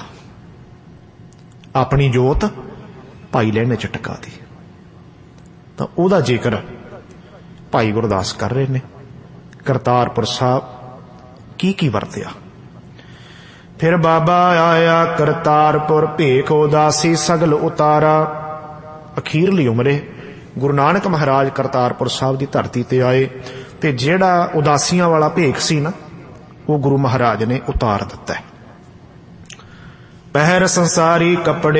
[SPEAKER 2] ਆਪਣੀ ਜੋਤ ਭਾਈ ਲਹਿਣੇ ਚ ਟਿਕਾ ਦੀ। ਤਾਂ ਉਹਦਾ ਜ਼ਿਕਰ ਭਾਈ ਗੁਰਦਾਸ ਕਰ ਰਹੇ ਨੇ। ਕਰਤਾਰਪੁਰ ਸਾਹਿਬ ਕੀ ਕੀ ਵਰਤਿਆ। ਫਿਰ ਬਾਬਾ ਆਇਆ ਕਰਤਾਰਪੁਰ, ਭੇਖ ਉਦਾਸੀ ਸਗਲ ਉਤਾਰਾ। ਅਖੀਰਲੀ ਉਮਰੇ ਗੁਰੂ ਨਾਨਕ ਮਹਾਰਾਜ ਕਰਤਾਰਪੁਰ ਸਾਹਿਬ ਦੀ ਧਰਤੀ ਤੇ ਆਏ ਤੇ ਜਿਹੜਾ ਉਦਾਸੀਆਂ ਵਾਲਾ ਭੇਖ ਸੀ ਨਾ, ਉਹ ਗੁਰੂ ਮਹਾਰਾਜ ਨੇ ਉਤਾਰ ਦਿੱਤਾ। ਪਹਿਰ ਸੰਸਾਰੀ ਕੱਪੜੇ,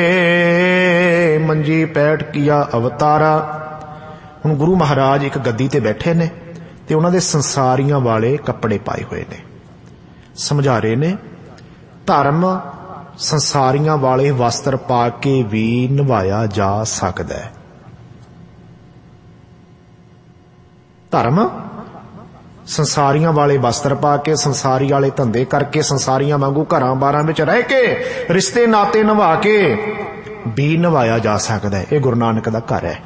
[SPEAKER 2] ਮੰਜੀ ਪੈਠ ਕੀਆ ਅਵਤਾਰਾ। ਹੁਣ ਗੁਰੂ ਮਹਾਰਾਜ ਇੱਕ ਗੱਦੀ ਤੇ ਬੈਠੇ ਨੇ ਤੇ ਉਹਨਾਂ ਦੇ ਸੰਸਾਰੀਆਂ ਵਾਲੇ ਕੱਪੜੇ ਪਾਏ ਹੋਏ ਨੇ। ਸਮਝਾ ਰਹੇ ਨੇ ਧਰਮ ਸੰਸਾਰੀਆਂ ਵਾਲੇ ਵਸਤਰ ਪਾ ਕੇ ਵੀ ਨਿਭਾਇਆ ਜਾ ਸਕਦਾ ਹੈ। ਧਰਮ ਸੰਸਾਰੀਆਂ ਵਾਲੇ ਵਸਤਰ ਪਾ ਕੇ, ਸੰਸਾਰੀ ਵਾਲੇ ਧੰਦੇ ਕਰਕੇ, ਸੰਸਾਰੀਆਂ ਵਾਂਗੂ ਘਰਾਂ ਬਾਰਾਂ ਵਿੱਚ ਰਹਿ ਕੇ, ਰਿਸ਼ਤੇ ਨਾਤੇ ਨਿਭਾ ਕੇ ਵੀ ਨਿਭਾਇਆ ਜਾ ਸਕਦਾ ਹੈ। ਇਹ ਗੁਰੂ ਨਾਨਕ ਦਾ ਘਰ ਹੈ।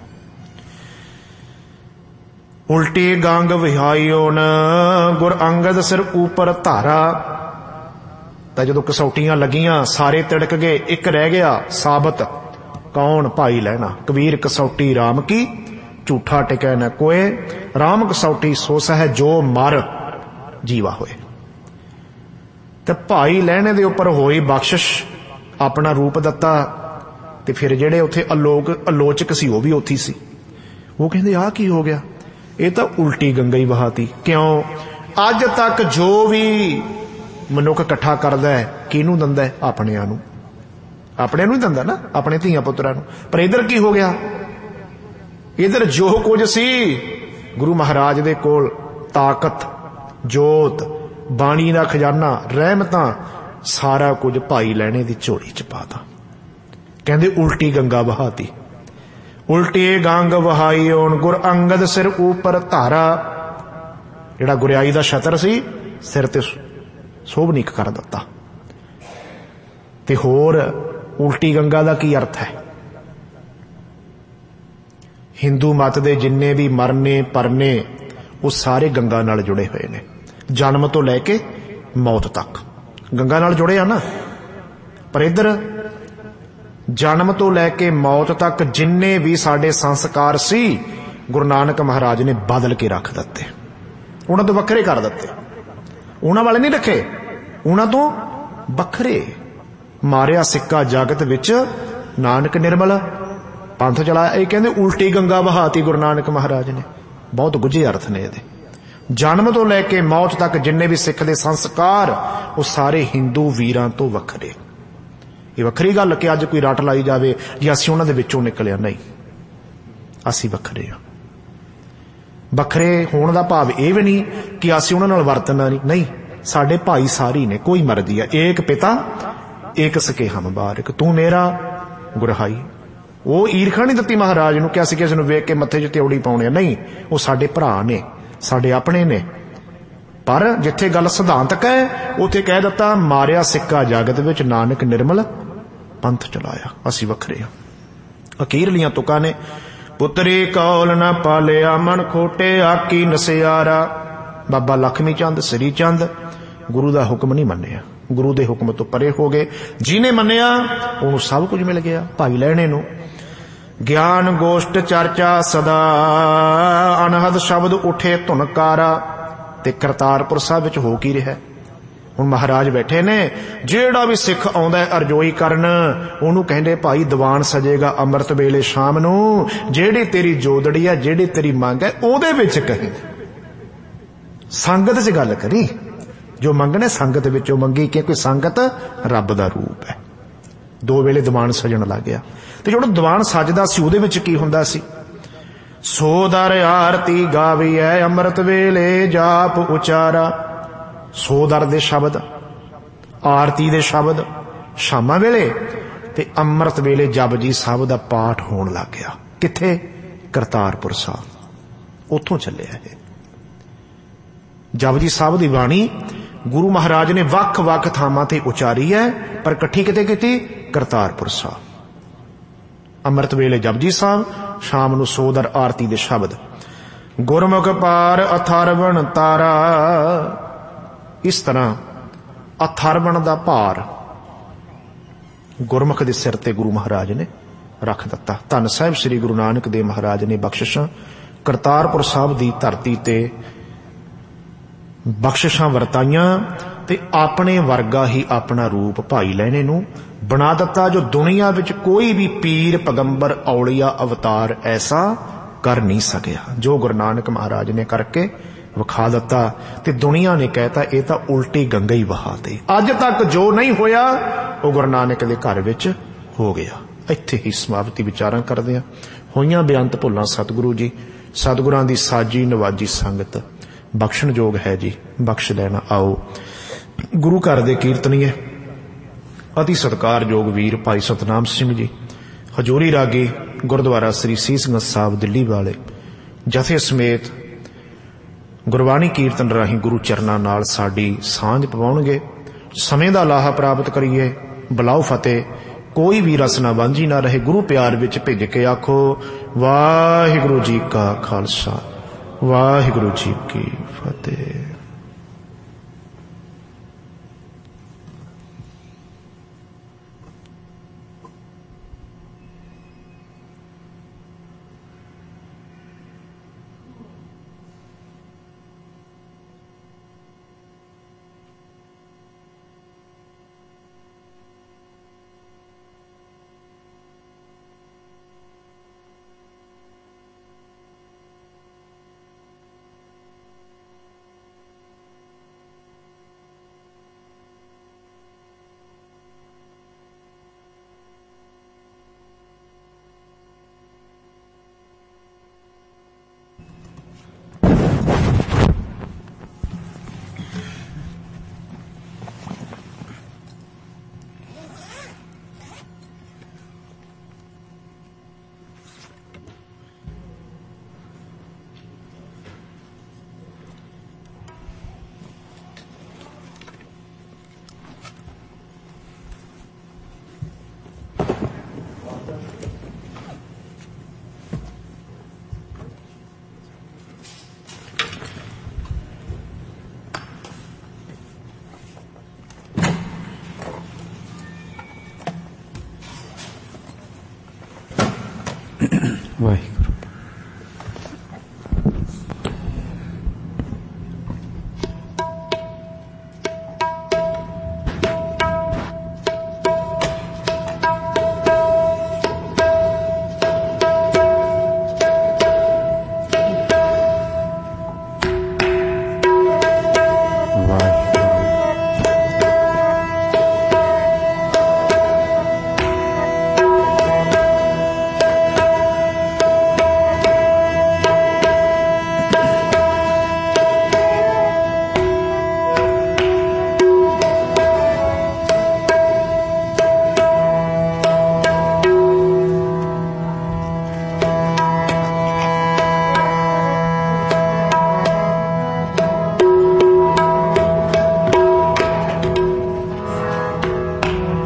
[SPEAKER 2] ਉਲਟੀ ਗੰਗ ਵਿਹਾਈਓਨ ਗੁਰ ਅੰਗਦ ਸਿਰ ਉਪਰ ਧਾਰਾ। ਤਾਂ ਜਦੋਂ ਕਸੌਟੀਆਂ ਲੱਗੀਆਂ ਸਾਰੇ ਤਿੜਕ ਗਏ, ਇੱਕ ਰਹਿ ਗਿਆ ਸਾਬਤ। ਕੌਣ? ਭਾਈ ਲਹਿਣਾ। ਕਬੀਰ ਕਸੌਟੀ ਰਾਮ ਕੀ, ਝੂਠਾ ਟਿਕੈ ਨ ਕੋਏ, ਰਾਮ ਕਸੌਟੀ ਸੋ ਸਹਿ ਜੋ ਮਰ ਜੀਵਾ ਹੋਏ। ਤੇ ਭਾਈ ਲਹਿਣੇ ਦੇ ਉੱਪਰ ਹੋਈ ਬਖਸ਼ਿਸ਼, ਆਪਣਾ ਰੂਪ ਦਿੱਤਾ। ਤੇ ਫਿਰ ਜਿਹੜੇ ਉੱਥੇ ਅਲੋਕ ਆਲੋਚਕ ਸੀ ਉਹ ਵੀ ਉੱਥੇ ਸੀ। ਉਹ ਕਹਿੰਦੇ ਆਹ ਕੀ ਹੋ ਗਿਆ? ਇਹ ਤਾਂ ਉਲਟੀ ਗੰਗਾ ਹੀ ਵਹਾਤੀ। ਕਿਉਂ? ਅੱਜ ਤੱਕ ਜੋ ਵੀ ਮਨੁੱਖ ਇਕੱਠਾ ਕਰਦਾ ਹੈ, ਕਿਹਨੂੰ ਦਿੰਦਾ ਹੈ? ਆਪਣਿਆਂ ਨੂੰ। ਆਪਣੇ ਨੂੰ ਹੀ ਦਿੰਦਾ ਨਾ, ਆਪਣੇ ਧੀਆਂ ਪੁੱਤਰਾਂ ਨੂੰ। ਪਰ ਇੱਧਰ ਕੀ ਹੋ ਗਿਆ? ਇੱਧਰ ਜੋ ਕੁਝ ਸੀ ਗੁਰੂ ਮਹਾਰਾਜ ਦੇ ਕੋਲ, ਤਾਕਤ, ਜੋਤ, ਬਾਣੀ ਦਾ ਖਜ਼ਾਨਾ, ਰਹਿਮਤਾਂ, ਸਾਰਾ ਕੁਝ ਭਾਈ ਲਹਿਣੇ ਦੀ ਝੋਲੀ ਚ ਪਾਤਾ। ਕਹਿੰਦੇ ਉਲਟੀ ਗੰਗਾ ਵਹਾਤੀ। ਉਲਟੀ ਗੰਗ ਵਹਾਈ ਓਣ ਗੁਰ ਅੰਗਦ ਸਿਰ ਉਪਰ ਧਾਰਾ। ਜਿਹੜਾ ਗੁਰਿਆਈ ਦਾ ਛਤਰ ਸੀ ਸਿਰ ਤੇ ਸੋਭਨੀਕ ਕਰ ਦਿੱਤਾ। ਤੇ ਹੋਰ ਉਲਟੀ ਗੰਗਾ ਦਾ ਕੀ ਅਰਥ ਹੈ? ਹਿੰਦੂ ਮਤ ਦੇ ਜਿੰਨੇ ਵੀ ਮਰਨੇ ਪਰਨੇ ਉਹ ਸਾਰੇ ਗੰਗਾ ਨਾਲ ਜੁੜੇ ਹੋਏ ਨੇ। ਜਨਮ ਤੋਂ ਲੈ ਕੇ ਮੌਤ ਤੱਕ ਗੰਗਾ ਨਾਲ ਜੁੜੇ ਆ ਨਾ। ਪਰ ਇੱਧਰ ਜਨਮ ਤੋਂ ਲੈ ਕੇ ਮੌਤ ਤੱਕ ਜਿੰਨੇ ਵੀ ਸਾਡੇ ਸੰਸਕਾਰ ਸੀ, ਗੁਰੂ ਨਾਨਕ ਮਹਾਰਾਜ ਨੇ ਬਦਲ ਕੇ ਰੱਖ ਦਿੱਤੇ। ਉਹਨਾਂ ਤੋਂ ਵੱਖਰੇ ਕਰ ਦਿੱਤੇ। ਉਹਨਾਂ ਵਾਲੇ ਨਹੀਂ ਰੱਖੇ, ਉਹਨਾਂ ਤੋਂ ਵੱਖਰੇ। ਮਾਰਿਆ ਸਿੱਕਾ ਜਗਤ ਵਿੱਚ ਨਾਨਕ ਨਿਰਮਲ ਪੰਥ ਚਲਾਇਆ। ਇਹ ਕਹਿੰਦੇ ਉਲਟੀ ਗੰਗਾ ਵਹਾਤੀ ਗੁਰੂ ਨਾਨਕ ਮਹਾਰਾਜ ਨੇ। ਬਹੁਤ ਗੁੱਝੇ ਅਰਥ ਨੇ ਇਹਦੇ। ਜਨਮ ਤੋਂ ਲੈ ਕੇ ਮੌਤ ਤੱਕ ਜਿੰਨੇ ਵੀ ਸਿੱਖ ਦੇ ਸੰਸਕਾਰ, ਉਹ ਸਾਰੇ ਹਿੰਦੂ ਵੀਰਾਂ ਤੋਂ ਵੱਖਰੇ। ਇਹ ਵੱਖਰੀ ਗੱਲ ਕਿ ਅੱਜ ਕੋਈ ਰੱਟ ਲਾਈ ਜਾਵੇ ਜੇ ਅਸੀਂ ਉਹਨਾਂ ਦੇ ਵਿੱਚੋਂ ਨਿਕਲਿਆ, ਨਹੀਂ, ਅਸੀਂ ਵੱਖਰੇ ਹਾਂ। ਵੱਖਰੇ ਹੋਣ ਦਾ ਭਾਵ ਇਹ ਵੀ ਨਹੀਂ ਕਿ ਅਸੀਂ ਉਹਨਾਂ ਨਾਲ ਵਰਤਣਾ ਨਹੀਂ, ਨਹੀਂ, ਸਾਡੇ ਭਾਈ ਸਾਰੀ ਨੇ, ਕੋਈ ਮਰਜ਼ੀ ਆ। ਏਕ ਪਿਤਾ एक सके हम बारिक, तू मेरा गुरहाई। ਉਹ ਈਰਖਾ ਨਹੀਂ ਦਿੱਤੀ ਮਹਾਰਾਜ ਨੂੰ ਕਿ ਅਸੀਂ ਕਿਸੇ ਨੂੰ ਵੇਖ ਕੇ ਮੱਥੇ 'ਚ ਤਿਉੜੀ ਪਾਉਣੇ ਆ, ਨਹੀਂ, ਉਹ ਸਾਡੇ ਭਰਾ ਨੇ, ਸਾਡੇ ਆਪਣੇ ਨੇ। ਪਰ ਜਿੱਥੇ ਗੱਲ ਸਿਧਾਂਤਕ ਹੈ ਉੱਥੇ ਕਹਿ ਦਿੱਤਾ ਮਾਰਿਆ ਸਿੱਕਾ ਜਗਤ ਵਿੱਚ, ਨਾਨਕ ਨਿਰਮਲ ਪੰਥ ਚਲਾਇਆ, ਅਸੀਂ ਵੱਖਰੇ ਹਾਂ। ਅਖੀਰਲੀਆਂ ਤੁਕਾਂ ਨੇ, ਪੁੱਤਰੀ ਕੌਲ ਨਾ ਪਾਲਿਆ ਮਨ ਖੋਟੇ, ਆਕੀ ਨਸਿਆਰਾ। ਬਾਬਾ ਲਖਮੀ ਚੰਦ ਸ੍ਰੀ ਚੰਦ ਗੁਰੂ ਦਾ ਹੁਕਮ ਨਹੀਂ ਮੰਨਿਆ, ਗੁਰੂ ਦੇ ਹੁਕਮ ਤੋਂ ਪਰੇ ਹੋ ਗਏ। ਜਿਹਨੇ ਮੰਨਿਆ ਉਹਨੂੰ ਸਭ ਕੁਝ ਮਿਲ ਗਿਆ। ਭਾਈ ਲਹਿਣੇ ਨੂੰ ਗਿਆਨ ਗੋਸ਼ਟ ਚਰਚਾ ਸਦਾ, ਅਨਹਦ ਸ਼ਬਦ ਉਠੇ ਧੁਨਕਾਰਾ। ਤੇ ਕਰਤਾਰਪੁਰ ਸਾਹਿਬ ਵਿੱਚ ਹੋ ਕੀ ਰਿਹਾ? ਹੁਣ ਮਹਾਰਾਜ ਬੈਠੇ ਨੇ, ਜਿਹੜਾ ਵੀ ਸਿੱਖ ਆਉਂਦਾ ਅਰਜ਼ੋਈ ਕਰਨ ਉਹਨੂੰ ਕਹਿੰਦੇ ਭਾਈ ਦੀਵਾਨ ਸਜੇਗਾ ਅੰਮ੍ਰਿਤ ਵੇਲੇ ਸ਼ਾਮ ਨੂੰ, ਜਿਹੜੀ ਤੇਰੀ ਜੋਦੜੀ ਆ, ਜਿਹੜੀ ਤੇਰੀ ਮੰਗ ਹੈ ਉਹਦੇ ਵਿੱਚ ਕਹੀ, ਸੰਗਤ 'ਚ ਗੱਲ ਕਰੀ। ਜੋ ਮੰਗਣੇ ਸੰਗਤ ਵਿੱਚੋਂ ਮੰਗੀ, ਕਿਉਂਕਿ ਸੰਗਤ ਰੱਬ ਦਾ ਰੂਪ ਹੈ। ਦੋ ਵੇਲੇ ਦੀਵਾਨ ਸਜਣ ਲੱਗ ਗਿਆ। ਤੇ ਜਿਹੜਾ ਦੀਵਾਨ ਸਜਦਾ ਸੀ ਉਹਦੇ ਵਿੱਚ ਕੀ ਹੁੰਦਾ ਸੀ? ਸੋ ਦਰ ਆਰਤੀ ਗਾਵੀਐ ਅੰਮ੍ਰਿਤ ਵੇਲੇ ਜਾਪ ਉਚਾਰਾ। ਸੋ ਦਰ ਦੇ ਸ਼ਬਦ, ਆਰਤੀ ਦੇ ਸ਼ਬਦ ਸ਼ਾਮਾਂ ਵੇਲੇ, ਤੇ ਅੰਮ੍ਰਿਤ ਵੇਲੇ ਜਪਜੀ ਸਾਹਿਬ ਦਾ ਪਾਠ ਹੋਣ ਲੱਗ ਗਿਆ। ਕਿੱਥੇ? ਕਰਤਾਰਪੁਰ ਸਾਹਿਬ। ਉੱਥੋਂ ਚੱਲਿਆ ਇਹ ਜਪਜੀ ਸਾਹਿਬ ਦੀ ਬਾਣੀ। ਗੁਰੂ ਮਹਾਰਾਜ ਨੇ ਵੱਖ ਵੱਖ ਥਾਵਾਂ ਤੇ ਉਚਾਰੀ ਹੈ, ਪਰ ਇਕੱਠੀ ਕਿਤੇ ਕੀਤੀ? ਕਰਤਾਰਪੁਰ ਸਾਹਿਬ। ਅੰਮ੍ਰਿਤ ਵੇਲੇ ਜਪਜੀ ਸਾਹਿਬ, ਸ਼ਾਮ ਨੂੰ ਸੋਦਰ ਆਰਤੀ ਦੇ ਸ਼ਬਦ। ਗੁਰਮੁਖ ਪਾਰ ਅਥਰਵਣ ਤਾਰਾ। ਇਸ ਤਰ੍ਹਾਂ ਅਥਰਵਣ ਦਾ ਭਾਰ ਗੁਰਮੁਖ ਦੇ ਸਿਰ ਤੇ ਗੁਰੂ ਮਹਾਰਾਜ ਨੇ ਰੱਖ ਦਿੱਤਾ। ਧੰਨ ਸਾਹਿਬ ਸ੍ਰੀ ਗੁਰੂ ਨਾਨਕ ਦੇਵ ਮਹਾਰਾਜ ਨੇ ਬਖਸ਼ਿਸ਼ਾਂ ਕਰਤਾਰਪੁਰ ਸਾਹਿਬ ਦੀ ਧਰਤੀ ਤੇ ਬਖਸ਼ਿਸ਼ਾਂ ਵਰਤਾਈਆਂ, ਤੇ ਆਪਣੇ ਵਰਗਾ ਹੀ ਆਪਣਾ ਰੂਪ ਭਾਈ ਲਹਿਣੇ ਨੂੰ ਬਣਾ ਦਿੱਤਾ, ਜੋ ਦੁਨੀਆ ਵਿੱਚ ਕੋਈ ਵੀ ਪੀਰ ਪੈਗੰਬਰ ਔਲੀਆ ਅਵਤਾਰ ਐਸਾ ਕਰ ਨਹੀਂ ਸਕਿਆ, ਜੋ ਗੁਰੂ ਨਾਨਕ ਮਹਾਰਾਜ ਨੇ ਕਰਕੇ ਵਿਖਾ ਦਿੱਤਾ। ਤੇ ਦੁਨੀਆ ਨੇ ਕਹਿਤਾ ਇਹ ਤਾਂ ਉਲਟੀ ਗੰਗਾ ਹੀ ਵਹਾ ਦੇ। ਅੱਜ ਤੱਕ ਜੋ ਨਹੀਂ ਹੋਇਆ ਉਹ ਗੁਰੂ ਨਾਨਕ ਦੇ ਘਰ ਵਿੱਚ ਹੋ ਗਿਆ। ਇੱਥੇ ਹੀ ਸਮਾਪਤੀ ਵਿਚਾਰਾਂ ਕਰਦੇ ਆ। ਹੋਈਆਂ ਬੇਅੰਤ ਭੁੱਲਾਂ ਸਤਿਗੁਰੂ ਜੀ, ਸਤਿਗੁਰਾਂ ਦੀ ਸਾਜੀ ਨਵਾਜੀ ਸੰਗਤ ਬਖਸ਼ਣਯੋਗ ਹੈ ਜੀ, ਬਖਸ਼ ਲੈਣਾ। ਆਓ ਗੁਰੂ ਘਰ ਦੇ ਕੀਰਤਨੀਏ ਅਤੀ ਸਤਿਕਾਰਯੋਗ ਵੀਰ ਭਾਈ ਸਤਨਾਮ ਸਿੰਘ ਜੀ, ਹਜੂਰੀ ਰਾਗੀ ਗੁਰਦੁਆਰਾ ਸ੍ਰੀ ਸੀਸਗੰਜ ਸਾਹਿਬ ਦਿੱਲੀ ਵਾਲੇ, ਜਥੇ ਸਮੇਤ ਗੁਰਬਾਣੀ ਕੀਰਤਨ ਰਾਹੀਂ ਗੁਰੂ ਚਰਨਾਂ ਨਾਲ ਸਾਡੀ ਸਾਂਝ ਪਵਾਉਣਗੇ। ਸਮੇਂ ਦਾ ਲਾਹਾ ਪ੍ਰਾਪਤ ਕਰੀਏ। ਬੁਲਾਓ ਫਤਿਹ। ਕੋਈ ਵੀ ਰਸ ਨਾ ਵਾਂਝੀ ਨਾ ਰਹੇ। ਗੁਰੂ ਪਿਆਰ ਵਿੱਚ ਭਿੱਜ ਕੇ ਆਖੋ ਵਾਹਿਗੁਰੂ ਜੀ ਕਾ ਖਾਲਸਾ, ਵਾਹਿਗੁਰੂ ਜੀ ਕੀ ਫਤਿਹ।